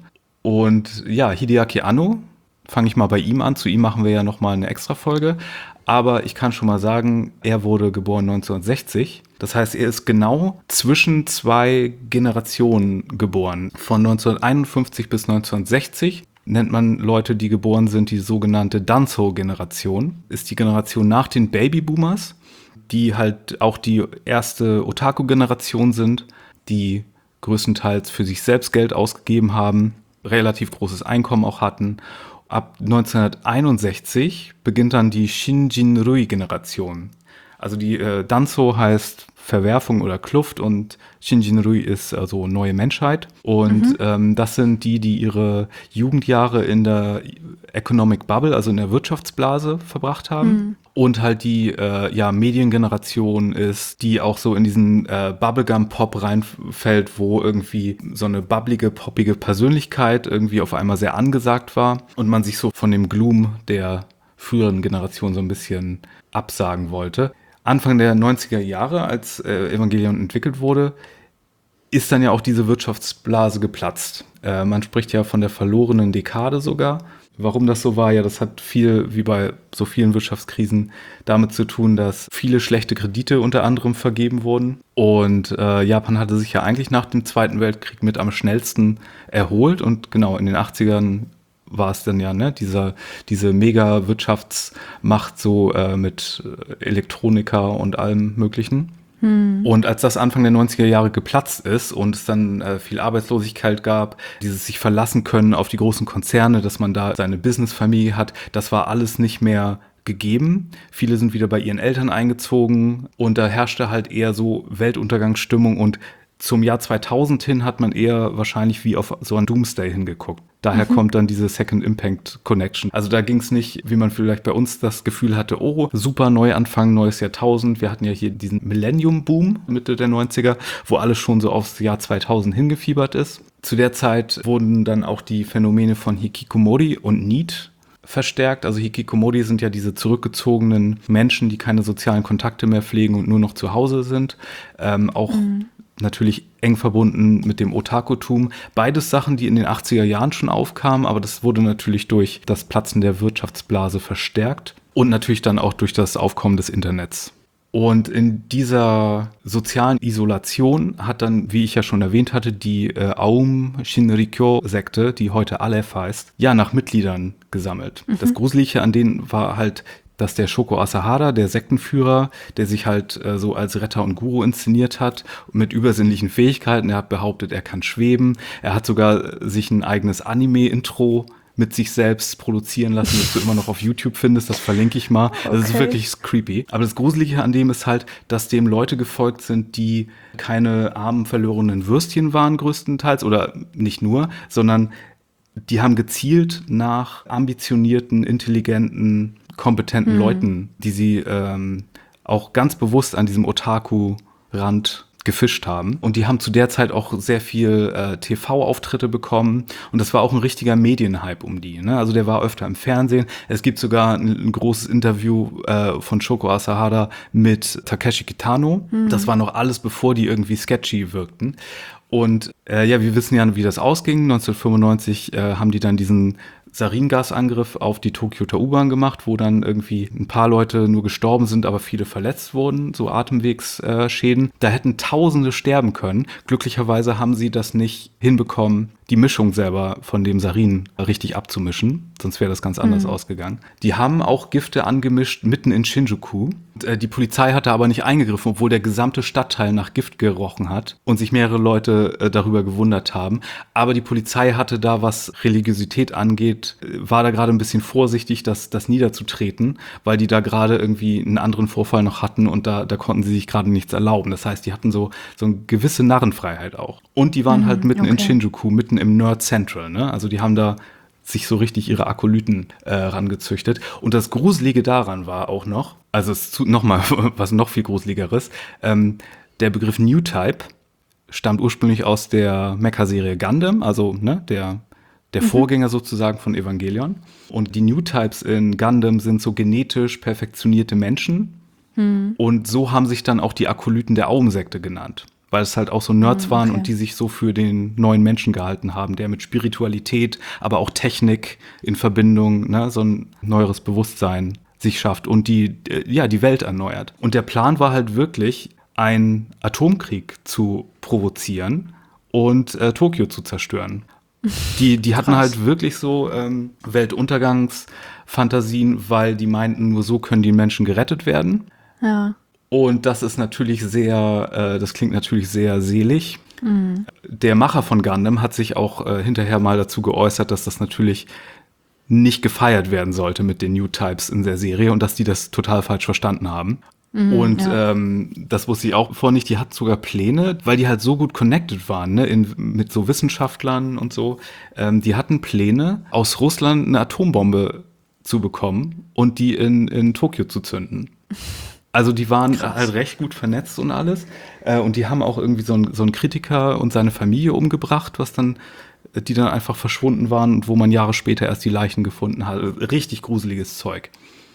[SPEAKER 1] Und ja, Hideaki Anno, fange ich mal bei ihm an. Zu ihm machen wir ja nochmal eine Extra-Folge. Aber ich kann schon mal sagen, er wurde geboren neunzehnhundertsechzig. Das heißt, er ist genau zwischen zwei Generationen geboren. Von neunzehnhunderteinundfünfzig bis neunzehnhundertsechzig nennt man Leute, die geboren sind, die sogenannte Danzo-Generation. Ist die Generation nach den Babyboomers, die halt auch die erste Otaku-Generation sind, die größtenteils für sich selbst Geld ausgegeben haben, relativ großes Einkommen auch hatten. Ab neunzehnhunderteinundsechzig beginnt dann die Shinjin-Rui-Generation. Also die äh, Danzo heißt Verwerfung oder Kluft und Shinjin-Rui ist also neue Menschheit. Und mhm. ähm, das sind die, die ihre Jugendjahre in der Economic Bubble, also in der Wirtschaftsblase, verbracht haben. Mhm. Und halt die äh, ja, Mediengeneration ist, die auch so in diesen äh, Bubblegum-Pop reinfällt, wo irgendwie so eine bubblige, poppige Persönlichkeit irgendwie auf einmal sehr angesagt war und man sich so von dem Gloom der früheren Generation so ein bisschen absagen wollte. Anfang der neunziger Jahre, als äh, Evangelion entwickelt wurde, ist dann ja auch diese Wirtschaftsblase geplatzt. Äh, man spricht ja von der verlorenen Dekade sogar. Warum das so war, ja, das hat viel, wie bei so vielen Wirtschaftskrisen, damit zu tun, dass viele schlechte Kredite unter anderem vergeben wurden. Und äh, Japan hatte sich ja eigentlich nach dem Zweiten Weltkrieg mit am schnellsten erholt. Und genau, in den achtzigern war es dann ja, ne, dieser, diese Mega-Wirtschaftsmacht so äh, mit Elektronika und allem Möglichen. Hm. Und als das Anfang der neunziger Jahre geplatzt ist und es dann äh, viel Arbeitslosigkeit gab, dieses sich verlassen können auf die großen Konzerne, dass man da seine Businessfamilie hat, das war alles nicht mehr gegeben. Viele sind wieder bei ihren Eltern eingezogen und da herrschte halt eher so Weltuntergangsstimmung und zum Jahr zweitausend hin hat man eher wahrscheinlich wie auf so ein Doomsday hingeguckt. Daher mhm. kommt dann diese Second Impact Connection. Also da ging es nicht, wie man vielleicht bei uns das Gefühl hatte, oh, super, Neuanfang, neues Jahrtausend. Wir hatten ja hier diesen Millennium-Boom Mitte der neunziger, wo alles schon so aufs Jahr zweitausend hingefiebert ist. Zu der Zeit wurden dann auch die Phänomene von Hikikomori und Need verstärkt. Also Hikikomori sind ja diese zurückgezogenen Menschen, die keine sozialen Kontakte mehr pflegen und nur noch zu Hause sind. Ähm, auch mhm. natürlich eng verbunden mit dem Otakutum. Beides Sachen, die in den achtziger Jahren schon aufkamen, aber das wurde natürlich durch das Platzen der Wirtschaftsblase verstärkt und natürlich dann auch durch das Aufkommen des Internets. Und in dieser sozialen Isolation hat dann, wie ich ja schon erwähnt hatte, die äh, Aum Shinrikyo-Sekte, die heute Aleph heißt, ja, nach Mitgliedern gesammelt. Mhm. Das Gruselige an denen war halt, dass der Shoko Asahara, der Sektenführer, der sich halt äh, so als Retter und Guru inszeniert hat, mit übersinnlichen Fähigkeiten, er hat behauptet, er kann schweben, er hat sogar sich ein eigenes Anime-Intro mit sich selbst produzieren lassen, das du immer noch auf YouTube findest, das verlinke ich mal. Okay. Das ist wirklich creepy. Aber das Gruselige an dem ist halt, dass dem Leute gefolgt sind, die keine armen, verlorenen Würstchen waren größtenteils, oder nicht nur, sondern die haben gezielt nach ambitionierten, intelligenten, kompetenten mhm. Leuten, die sie ähm, auch ganz bewusst an diesem Otaku-Rand gefischt haben. Und die haben zu der Zeit auch sehr viel äh, T V-Auftritte bekommen. Und das war auch ein richtiger Medienhype um die. Ne? Also der war öfter im Fernsehen. Es gibt sogar ein, ein großes Interview äh, von Shoko Asahara mit Takeshi Kitano. Mhm. Das war noch alles, bevor die irgendwie sketchy wirkten. Und äh, ja, wir wissen ja, wie das ausging. neunzehnhundertfünfundneunzig äh, haben die dann diesen Saringasangriff auf die Tokioter U-Bahn gemacht, wo dann irgendwie ein paar Leute nur gestorben sind, aber viele verletzt wurden, so Atemwegsschäden. Da hätten Tausende sterben können. Glücklicherweise haben sie das nicht hinbekommen, die Mischung selber von dem Sarin richtig abzumischen. Sonst wäre das ganz anders mhm. ausgegangen. Die haben auch Gifte angemischt mitten in Shinjuku. Die Polizei hatte aber nicht eingegriffen, obwohl der gesamte Stadtteil nach Gift gerochen hat und sich mehrere Leute darüber gewundert haben. Aber die Polizei hatte da, was Religiosität angeht, war da gerade ein bisschen vorsichtig, das, das niederzutreten, weil die da gerade irgendwie einen anderen Vorfall noch hatten und da, da konnten sie sich gerade nichts erlauben. Das heißt, die hatten so, so eine gewisse Narrenfreiheit auch. Und die waren mhm, halt mitten okay. in Shinjuku, mitten im Nerd Central, ne? Also die haben da sich so richtig ihre Akolyten äh, rangezüchtet. Und das Gruselige daran war auch noch, also es ist nochmal was noch viel Gruseligeres, ähm, der Begriff New Type stammt ursprünglich aus der Mecha-Serie Gundam, also ne, der, der mhm. Vorgänger sozusagen von Evangelion. Und die New Types in Gundam sind so genetisch perfektionierte Menschen. Mhm. Und so haben sich dann auch die Akolyten der Aum-Sekte genannt. Weil es halt auch so Nerds waren okay. und die sich so für den neuen Menschen gehalten haben, der mit Spiritualität, aber auch Technik in Verbindung, ne, so ein neueres Bewusstsein sich schafft und die, ja, die Welt erneuert. Und der Plan war halt wirklich, einen Atomkrieg zu provozieren und äh, Tokio zu zerstören. Die, die hatten halt wirklich so ähm, Weltuntergangsfantasien, weil die meinten, nur so können die Menschen gerettet werden.
[SPEAKER 2] Ja.
[SPEAKER 1] Und das ist natürlich sehr, äh, das klingt natürlich sehr selig. Mhm. Der Macher von Gundam hat sich auch äh, hinterher mal dazu geäußert, dass das natürlich nicht gefeiert werden sollte mit den New Types in der Serie und dass die das total falsch verstanden haben. Mhm, und ja. ähm, das wusste ich auch vorher nicht, die hat sogar Pläne, weil die halt so gut connected waren, ne, in, mit so Wissenschaftlern und so. Ähm, die hatten Pläne, aus Russland eine Atombombe zu bekommen und die in, in Tokio zu zünden. Also die waren Krass. halt recht gut vernetzt und alles. Äh, und die haben auch irgendwie so, ein, so einen Kritiker und seine Familie umgebracht, was dann, die dann einfach verschwunden waren und wo man Jahre später erst die Leichen gefunden hat. Richtig gruseliges Zeug.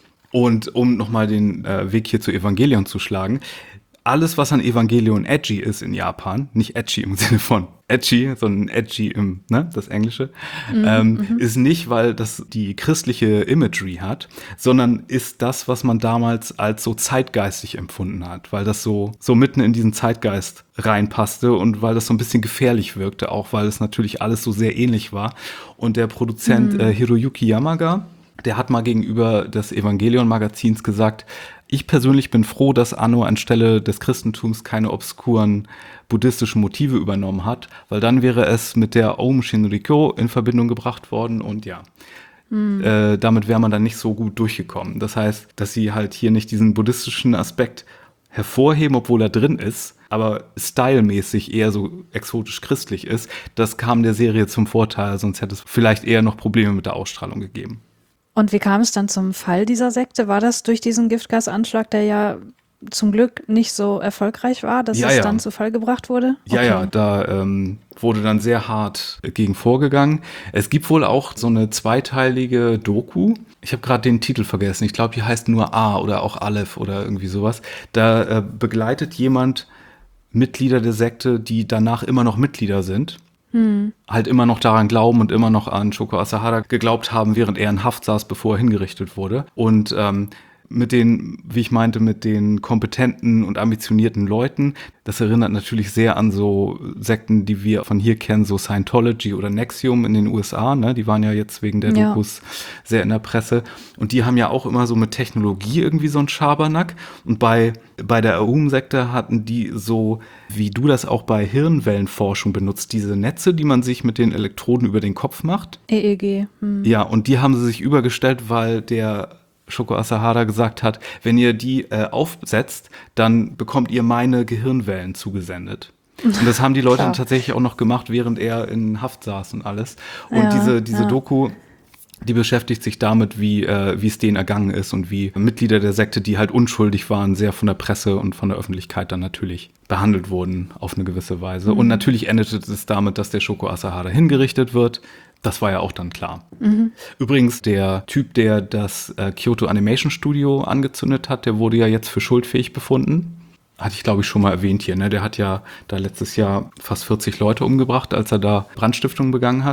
[SPEAKER 1] Und um nochmal den äh, Weg hier zu Evangelion zu schlagen, alles, was an Evangelion edgy ist in Japan, nicht edgy im Sinne von edgy, sondern edgy im, ne, das Englische, mhm, ähm, mhm. ist nicht, weil das die christliche Imagery hat, sondern ist das, was man damals als so zeitgeistig empfunden hat, weil das so, so mitten in diesen Zeitgeist reinpasste und weil das so ein bisschen gefährlich wirkte, auch weil es natürlich alles so sehr ähnlich war. Und der Produzent mhm. äh, Hiroyuki Yamaga, der hat mal gegenüber des Evangelion-Magazins gesagt, ich persönlich bin froh, dass Anno anstelle des Christentums keine obskuren buddhistischen Motive übernommen hat, weil dann wäre es mit der Aum Shinrikyo in Verbindung gebracht worden und ja, hm. äh, damit wäre man dann nicht so gut durchgekommen. Das heißt, dass sie halt hier nicht diesen buddhistischen Aspekt hervorheben, obwohl er drin ist, aber stylmäßig eher so exotisch christlich ist, das kam der Serie zum Vorteil, sonst hätte es vielleicht eher noch Probleme mit der Ausstrahlung gegeben.
[SPEAKER 2] Und wie kam es dann zum Fall dieser Sekte? War das durch diesen Giftgasanschlag, der ja zum Glück nicht so erfolgreich war, dass
[SPEAKER 1] ja,
[SPEAKER 2] es
[SPEAKER 1] ja.
[SPEAKER 2] dann zu Fall gebracht wurde?
[SPEAKER 1] Ja,
[SPEAKER 2] okay.
[SPEAKER 1] ja, da ähm, wurde dann sehr hart gegen vorgegangen. Es gibt wohl auch so eine zweiteilige Doku. Ich habe gerade den Titel vergessen. Ich glaube, die heißt nur A oder auch Aleph oder irgendwie sowas. Da äh, begleitet jemand Mitglieder der Sekte, die danach immer noch Mitglieder sind. Hm. Halt immer noch daran glauben und immer noch an Shoko Asahara geglaubt haben, während er in Haft saß, bevor er hingerichtet wurde. Und ähm, mit den, wie ich meinte, mit den kompetenten und ambitionierten Leuten, das erinnert natürlich sehr an so Sekten, die wir von hier kennen, so Scientology oder N X I V M in den U S A, ne? Die waren ja jetzt wegen der
[SPEAKER 2] ja.
[SPEAKER 1] Dokus sehr in der Presse. Und die haben ja auch immer so mit Technologie irgendwie so einen Schabernack. Und bei, bei der Aum-Sekte hatten die so, wie du das auch bei Hirnwellenforschung benutzt, diese Netze, die man sich mit den Elektroden über den Kopf macht.
[SPEAKER 2] E E G. Hm.
[SPEAKER 1] Ja, und die haben sie sich übergestellt, weil der Shoko Asahara gesagt hat, wenn ihr die äh, aufsetzt, dann bekommt ihr meine Gehirnwellen zugesendet. Und das haben die Leute dann tatsächlich auch noch gemacht, während er in Haft saß und alles. Und ja, diese, diese ja. Doku, die beschäftigt sich damit, wie, äh, wie es denen ergangen ist und wie Mitglieder der Sekte, die halt unschuldig waren, sehr von der Presse und von der Öffentlichkeit dann natürlich behandelt wurden auf eine gewisse Weise. Mhm. Und natürlich endete es damit, dass der Shoko Asahara hingerichtet wird. Das war ja auch dann klar. Mhm. Übrigens, der Typ, der das äh, Kyoto Animation Studio angezündet hat, der wurde ja jetzt für schuldfähig befunden. Hatte ich, glaube ich, schon mal erwähnt hier. Ne? Der hat ja da letztes Jahr fast vierzig Leute umgebracht, als er da Brandstiftung begangen hat.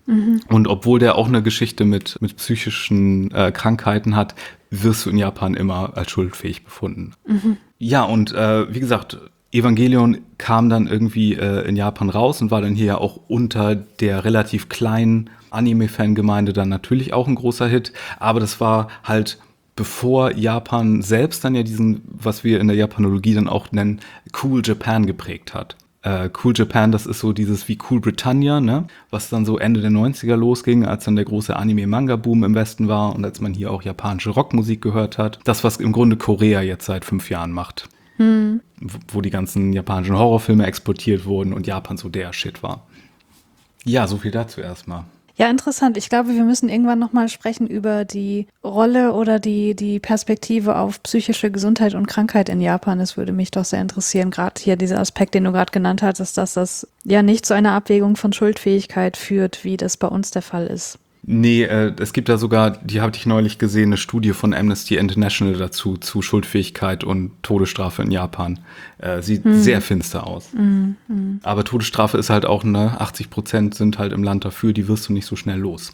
[SPEAKER 2] Mhm.
[SPEAKER 1] Und obwohl der auch eine Geschichte mit, mit psychischen äh, Krankheiten hat, wirst du in Japan immer als schuldfähig befunden.
[SPEAKER 2] Mhm.
[SPEAKER 1] Ja, und äh, wie gesagt, Evangelion kam dann irgendwie äh, in Japan raus und war dann hier ja auch unter der relativ kleinen Anime-Fangemeinde dann natürlich auch ein großer Hit. Aber das war halt, bevor Japan selbst dann ja diesen, was wir in der Japanologie dann auch nennen, Cool Japan geprägt hat. Äh, Cool Japan, das ist so dieses wie Cool Britannia, ne? Was dann so Ende der neunziger losging, als dann der große Anime-Manga-Boom im Westen war und als man hier auch japanische Rockmusik gehört hat. Das, was im Grunde Korea jetzt seit fünf Jahren macht.
[SPEAKER 2] Hm.
[SPEAKER 1] Wo die ganzen japanischen Horrorfilme exportiert wurden und Japan so der Shit war. Ja, so viel dazu erstmal.
[SPEAKER 2] Ja, interessant. Ich glaube, wir müssen irgendwann nochmal sprechen über die Rolle oder die, die Perspektive auf psychische Gesundheit und Krankheit in Japan. Das würde mich doch sehr interessieren. Gerade hier dieser Aspekt, den du gerade genannt hattest, dass das ja nicht zu einer Abwägung von Schuldfähigkeit führt, wie das bei uns der Fall ist.
[SPEAKER 1] Nee, äh, es gibt da sogar, die habe ich neulich gesehen, eine Studie von Amnesty International dazu, zu Schuldfähigkeit und Todesstrafe in Japan. Äh, sieht hm. sehr finster aus.
[SPEAKER 2] Hm, hm.
[SPEAKER 1] Aber Todesstrafe ist halt auch, ne, achtzig Prozent sind halt im Land dafür, die wirst du nicht so schnell los.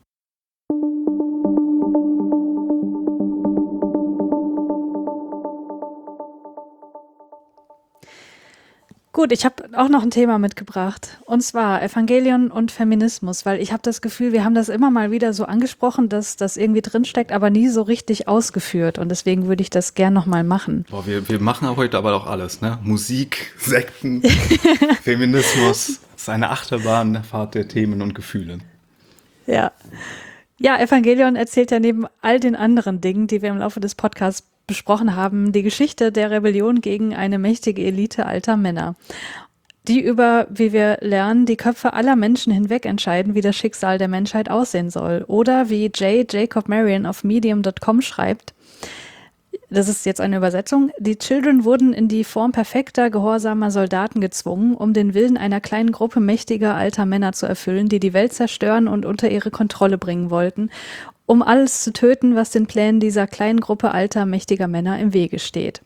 [SPEAKER 2] Gut, ich habe auch noch ein Thema mitgebracht, und zwar Evangelion und Feminismus, weil ich habe das Gefühl, wir haben das immer mal wieder so angesprochen, dass das irgendwie drinsteckt, aber nie so richtig ausgeführt, und deswegen würde ich das gern nochmal machen.
[SPEAKER 1] Boah, wir, wir machen heute aber auch alles, ne? Musik, Sekten, Feminismus, das ist eine Achterbahnfahrt der Themen und Gefühle.
[SPEAKER 2] Ja. Ja, Evangelion erzählt ja neben all den anderen Dingen, die wir im Laufe des Podcasts besprochen haben, die Geschichte der Rebellion gegen eine mächtige Elite alter Männer, die über, wie wir lernen, die Köpfe aller Menschen hinweg entscheiden, wie das Schicksal der Menschheit aussehen soll. Oder wie J. Jacob Marion auf medium Punkt com schreibt, das ist jetzt eine Übersetzung, die Children wurden in die Form perfekter, gehorsamer Soldaten gezwungen, um den Willen einer kleinen Gruppe mächtiger alter Männer zu erfüllen, die die Welt zerstören und unter ihre Kontrolle bringen wollten, um alles zu töten, was den Plänen dieser kleinen Gruppe alter, mächtiger Männer im Wege steht.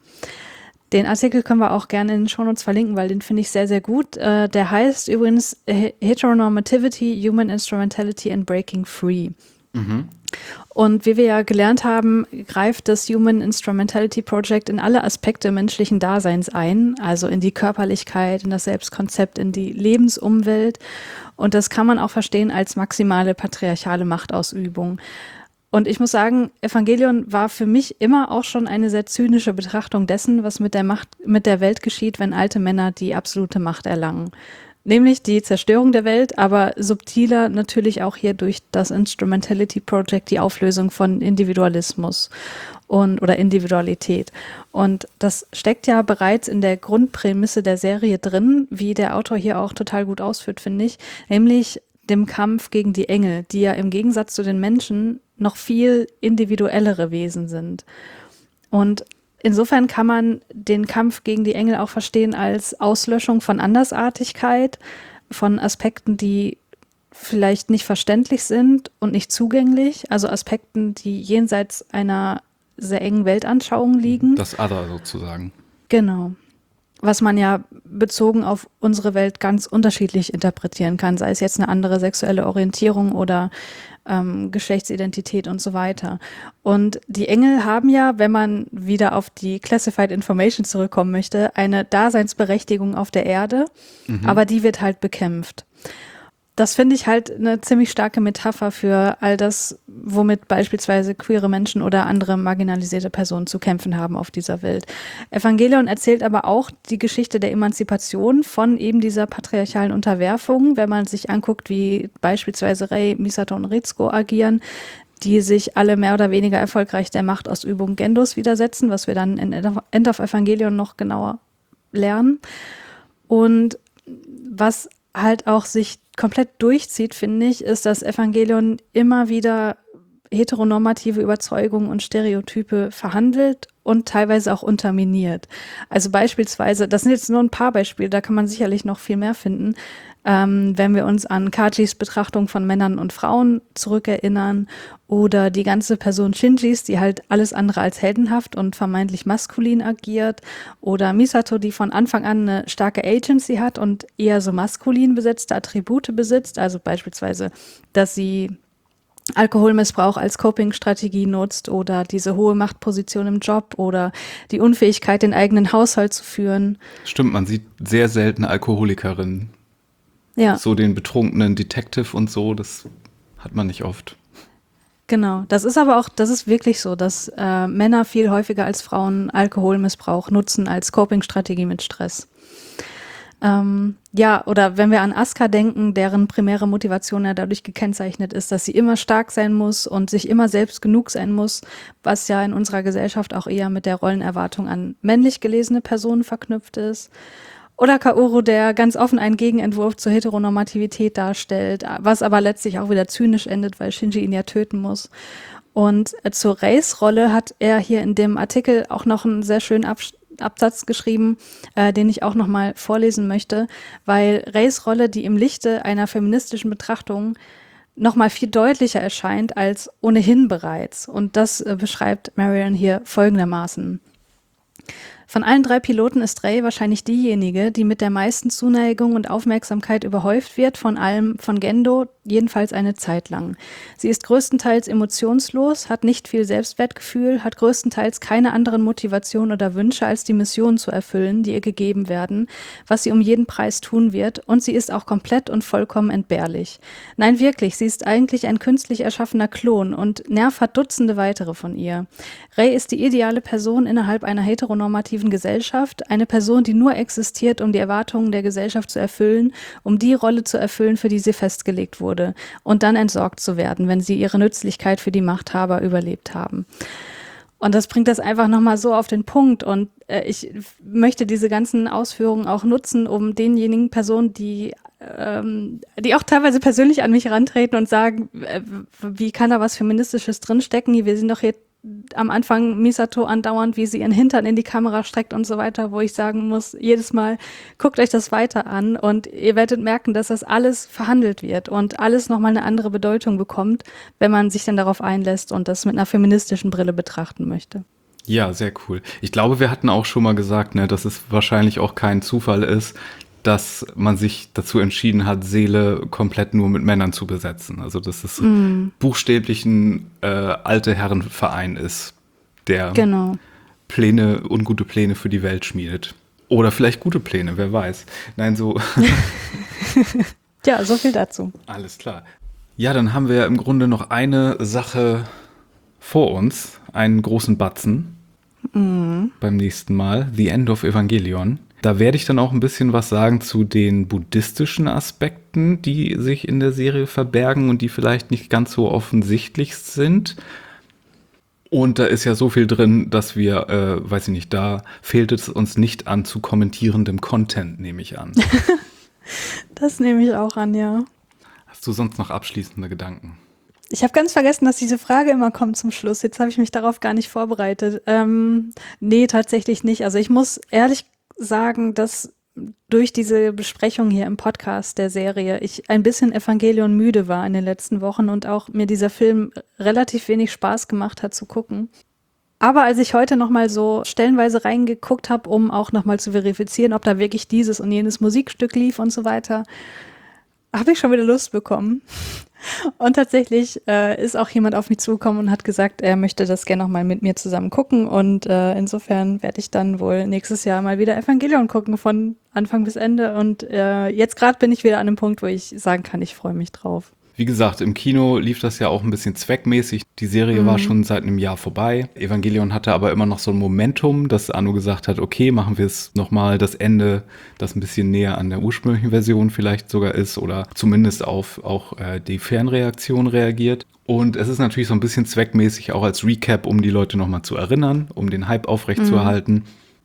[SPEAKER 2] Den Artikel können wir auch gerne in den Shownotes verlinken, weil den finde ich sehr, sehr gut. Äh, der heißt übrigens Heteronormativity, Human Instrumentality and Breaking Free.
[SPEAKER 1] Mhm.
[SPEAKER 2] Und wie wir ja gelernt haben, greift das Human Instrumentality Project in alle Aspekte menschlichen Daseins ein, also in die Körperlichkeit, in das Selbstkonzept, in die Lebensumwelt. Und das kann man auch verstehen als maximale patriarchale Machtausübung. Und ich muss sagen, Evangelion war für mich immer auch schon eine sehr zynische Betrachtung dessen, was mit der Macht, mit der Welt geschieht, wenn alte Männer die absolute Macht erlangen. Nämlich die Zerstörung der Welt, aber subtiler natürlich auch hier durch das Instrumentality Project die Auflösung von Individualismus und oder Individualität. Und das steckt ja bereits in der Grundprämisse der Serie drin, wie der Autor hier auch total gut ausführt, finde ich, nämlich dem Kampf gegen die Engel, die ja im Gegensatz zu den Menschen noch viel individuellere Wesen sind. Und insofern kann man den Kampf gegen die Engel auch verstehen als Auslöschung von Andersartigkeit, von Aspekten, die vielleicht nicht verständlich sind und nicht zugänglich, also Aspekten, die jenseits einer sehr engen Weltanschauung liegen.
[SPEAKER 1] Das Other sozusagen.
[SPEAKER 2] Genau. Was man ja bezogen auf unsere Welt ganz unterschiedlich interpretieren kann, sei es jetzt eine andere sexuelle Orientierung oder ähm, Geschlechtsidentität und so weiter. Und die Engel haben ja, wenn man wieder auf die Classified Information zurückkommen möchte, eine Daseinsberechtigung auf der Erde, mhm. aber die wird halt bekämpft. Das finde ich halt eine ziemlich starke Metapher für all das, womit beispielsweise queere Menschen oder andere marginalisierte Personen zu kämpfen haben auf dieser Welt. Evangelion erzählt aber auch die Geschichte der Emanzipation von eben dieser patriarchalen Unterwerfung, wenn man sich anguckt, wie beispielsweise Rei, Misato und Ritsuko agieren, die sich alle mehr oder weniger erfolgreich der Machtausübung Gendos widersetzen, was wir dann in End of Evangelion noch genauer lernen. Und was halt auch sich komplett durchzieht, finde ich, ist, dass Evangelion immer wieder heteronormative Überzeugungen und Stereotype verhandelt und teilweise auch unterminiert. Also beispielsweise, das sind jetzt nur ein paar Beispiele, da kann man sicherlich noch viel mehr finden, ähm, wenn wir uns an Kajis Betrachtung von Männern und Frauen zurückerinnern oder die ganze Person Shinjis, die halt alles andere als heldenhaft und vermeintlich maskulin agiert, oder Misato, die von Anfang an eine starke Agency hat und eher so maskulin besetzte Attribute besitzt, also beispielsweise, dass sie Alkoholmissbrauch als Coping-Strategie nutzt oder diese hohe Machtposition im Job oder die Unfähigkeit, den eigenen Haushalt zu führen.
[SPEAKER 1] Stimmt, man sieht sehr selten Alkoholikerinnen.
[SPEAKER 2] Ja.
[SPEAKER 1] So den betrunkenen Detective und so, das hat man nicht oft.
[SPEAKER 2] Genau, das ist aber auch, das ist wirklich so, dass äh, Männer viel häufiger als Frauen Alkoholmissbrauch nutzen als Coping-Strategie mit Stress. Ähm, ja, oder wenn wir an Asuka denken, deren primäre Motivation ja dadurch gekennzeichnet ist, dass sie immer stark sein muss und sich immer selbst genug sein muss, was ja in unserer Gesellschaft auch eher mit der Rollenerwartung an männlich gelesene Personen verknüpft ist. Oder Kaoru, der ganz offen einen Gegenentwurf zur Heteronormativität darstellt, was aber letztlich auch wieder zynisch endet, weil Shinji ihn ja töten muss. Und äh, zur Reis-Rolle hat er hier in dem Artikel auch noch einen sehr schönen Abs- Absatz geschrieben, äh, den ich auch noch mal vorlesen möchte, weil Reis Rolle, die im Lichte einer feministischen Betrachtung noch mal viel deutlicher erscheint als ohnehin bereits. Und das äh, beschreibt Marion hier folgendermaßen. Von allen drei Piloten ist Rei wahrscheinlich diejenige, die mit der meisten Zuneigung und Aufmerksamkeit überhäuft wird, von allem von Gendo, jedenfalls eine Zeit lang. Sie ist größtenteils emotionslos, hat nicht viel Selbstwertgefühl, hat größtenteils keine anderen Motivationen oder Wünsche, als die Missionen zu erfüllen, die ihr gegeben werden, was sie um jeden Preis tun wird, und sie ist auch komplett und vollkommen entbehrlich. Nein, wirklich, sie ist eigentlich ein künstlich erschaffener Klon und Nerv hat Dutzende weitere von ihr. Rei ist die ideale Person innerhalb einer heteronormativen Gesellschaft, eine Person, die nur existiert, um die Erwartungen der Gesellschaft zu erfüllen, um die Rolle zu erfüllen, für die sie festgelegt wurde, und dann entsorgt zu werden, wenn sie ihre Nützlichkeit für die Machthaber überlebt haben. Und das bringt das einfach nochmal so auf den Punkt. Und äh, ich möchte diese ganzen Ausführungen auch nutzen, um denjenigen Personen, die ähm, die auch teilweise persönlich an mich herantreten und sagen, äh, wie kann da was Feministisches drinstecken? Wir sind doch hier am Anfang Misato andauernd, wie sie ihren Hintern in die Kamera streckt und so weiter, wo ich sagen muss, jedes Mal, guckt euch das weiter an und ihr werdet merken, dass das alles verhandelt wird und alles nochmal eine andere Bedeutung bekommt, wenn man sich dann darauf einlässt und das mit einer feministischen Brille betrachten möchte.
[SPEAKER 1] Ja, sehr cool. Ich glaube, wir hatten auch schon mal gesagt, ne, dass es wahrscheinlich auch kein Zufall ist, dass man sich dazu entschieden hat, Seele komplett nur mit Männern zu besetzen. Also dass es mm. buchstäblich ein äh, alte Herrenverein ist, der
[SPEAKER 2] genau.
[SPEAKER 1] Pläne, ungute Pläne für die Welt schmiedet. Oder vielleicht gute Pläne, wer weiß. Nein, so.
[SPEAKER 2] Ja, so viel dazu.
[SPEAKER 1] Alles klar. Ja, dann haben wir ja im Grunde noch eine Sache vor uns, einen großen Batzen mm. beim nächsten Mal, The End of Evangelion. Da werde ich dann auch ein bisschen was sagen zu den buddhistischen Aspekten, die sich in der Serie verbergen und die vielleicht nicht ganz so offensichtlich sind. Und da ist ja so viel drin, dass wir, äh, weiß ich nicht, da fehlt es uns nicht an zu kommentierendem Content, nehme ich an.
[SPEAKER 2] Das nehme ich auch an, ja.
[SPEAKER 1] Hast du sonst noch abschließende Gedanken?
[SPEAKER 2] Ich habe ganz vergessen, dass diese Frage immer kommt zum Schluss. Jetzt habe ich mich darauf gar nicht vorbereitet. Ähm, nee, tatsächlich nicht. Also ich muss ehrlich sagen, dass durch diese Besprechung hier im Podcast der Serie ich ein bisschen Evangelion müde war in den letzten Wochen und auch mir dieser Film relativ wenig Spaß gemacht hat zu gucken. Aber als ich heute nochmal so stellenweise reingeguckt habe, um auch nochmal zu verifizieren, ob da wirklich dieses und jenes Musikstück lief und so weiter, habe ich schon wieder Lust bekommen. Und tatsächlich äh, ist auch jemand auf mich zugekommen und hat gesagt, er möchte das gerne nochmal mit mir zusammen gucken. Und äh, insofern werde ich dann wohl nächstes Jahr mal wieder Evangelion gucken, von Anfang bis Ende. Und äh, jetzt gerade bin ich wieder an einem Punkt, wo ich sagen kann, ich freue mich drauf.
[SPEAKER 1] Wie gesagt, im Kino lief das ja auch ein bisschen zweckmäßig. Die Serie mhm. war schon seit einem Jahr vorbei. Evangelion hatte aber immer noch so ein Momentum, dass Anno gesagt hat, okay, machen wir es nochmal das Ende, das ein bisschen näher an der ursprünglichen Version vielleicht sogar ist oder zumindest auf auch äh, die Fernreaktion reagiert. Und es ist natürlich so ein bisschen zweckmäßig auch als Recap, um die Leute nochmal zu erinnern, um den Hype aufrechtzuerhalten. Mhm.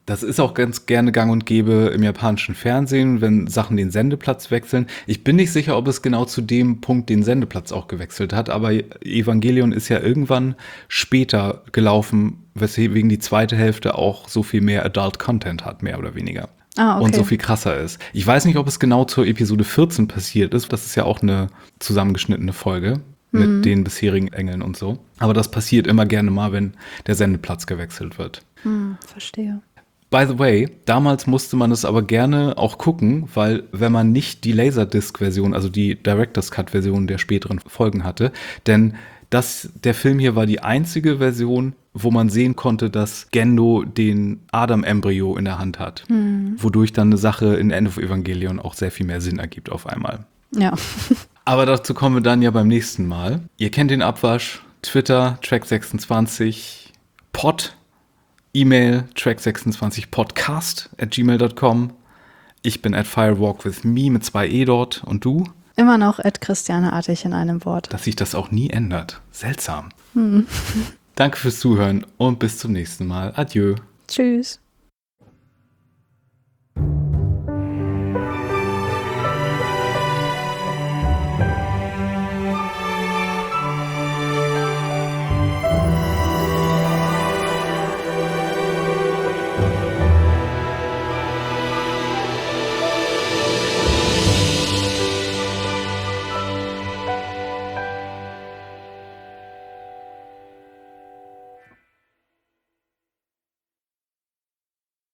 [SPEAKER 1] Das ist auch ganz gerne gang und gäbe im japanischen Fernsehen, wenn Sachen den Sendeplatz wechseln. Ich bin nicht sicher, ob es genau zu dem Punkt den Sendeplatz auch gewechselt hat, aber Evangelion ist ja irgendwann später gelaufen, weswegen die zweite Hälfte auch so viel mehr Adult Content hat, mehr oder weniger.
[SPEAKER 2] Ah, okay.
[SPEAKER 1] Und so viel krasser ist. Ich weiß nicht, ob es genau zur Episode vierzehn passiert ist. Das ist ja auch eine zusammengeschnittene Folge mit mhm. den bisherigen Engeln und so. Aber das passiert immer gerne mal, wenn der Sendeplatz gewechselt wird.
[SPEAKER 2] Hm, verstehe.
[SPEAKER 1] By the way, damals musste man es aber gerne auch gucken, weil wenn man nicht die Laserdisc-Version, also die Director's Cut-Version der späteren Folgen hatte, denn das, der Film hier war die einzige Version, wo man sehen konnte, dass Gendo den Adam-Embryo in der Hand hat. Hm. Wodurch dann eine Sache in End of Evangelion auch sehr viel mehr Sinn ergibt auf einmal.
[SPEAKER 2] Ja.
[SPEAKER 1] Aber dazu kommen wir dann ja beim nächsten Mal. Ihr kennt den Abwasch, Twitter, Track sechsundzwanzig, Pod, E-Mail track sechsundzwanzig podcast at gmail dot com. Ich bin at firewalkwithme mit zwei E dort. Und du?
[SPEAKER 2] Immer noch at Christiane Artig in einem Wort.
[SPEAKER 1] Dass sich das auch nie ändert. Seltsam. Hm. Danke fürs Zuhören und bis zum nächsten Mal. Adieu.
[SPEAKER 2] Tschüss.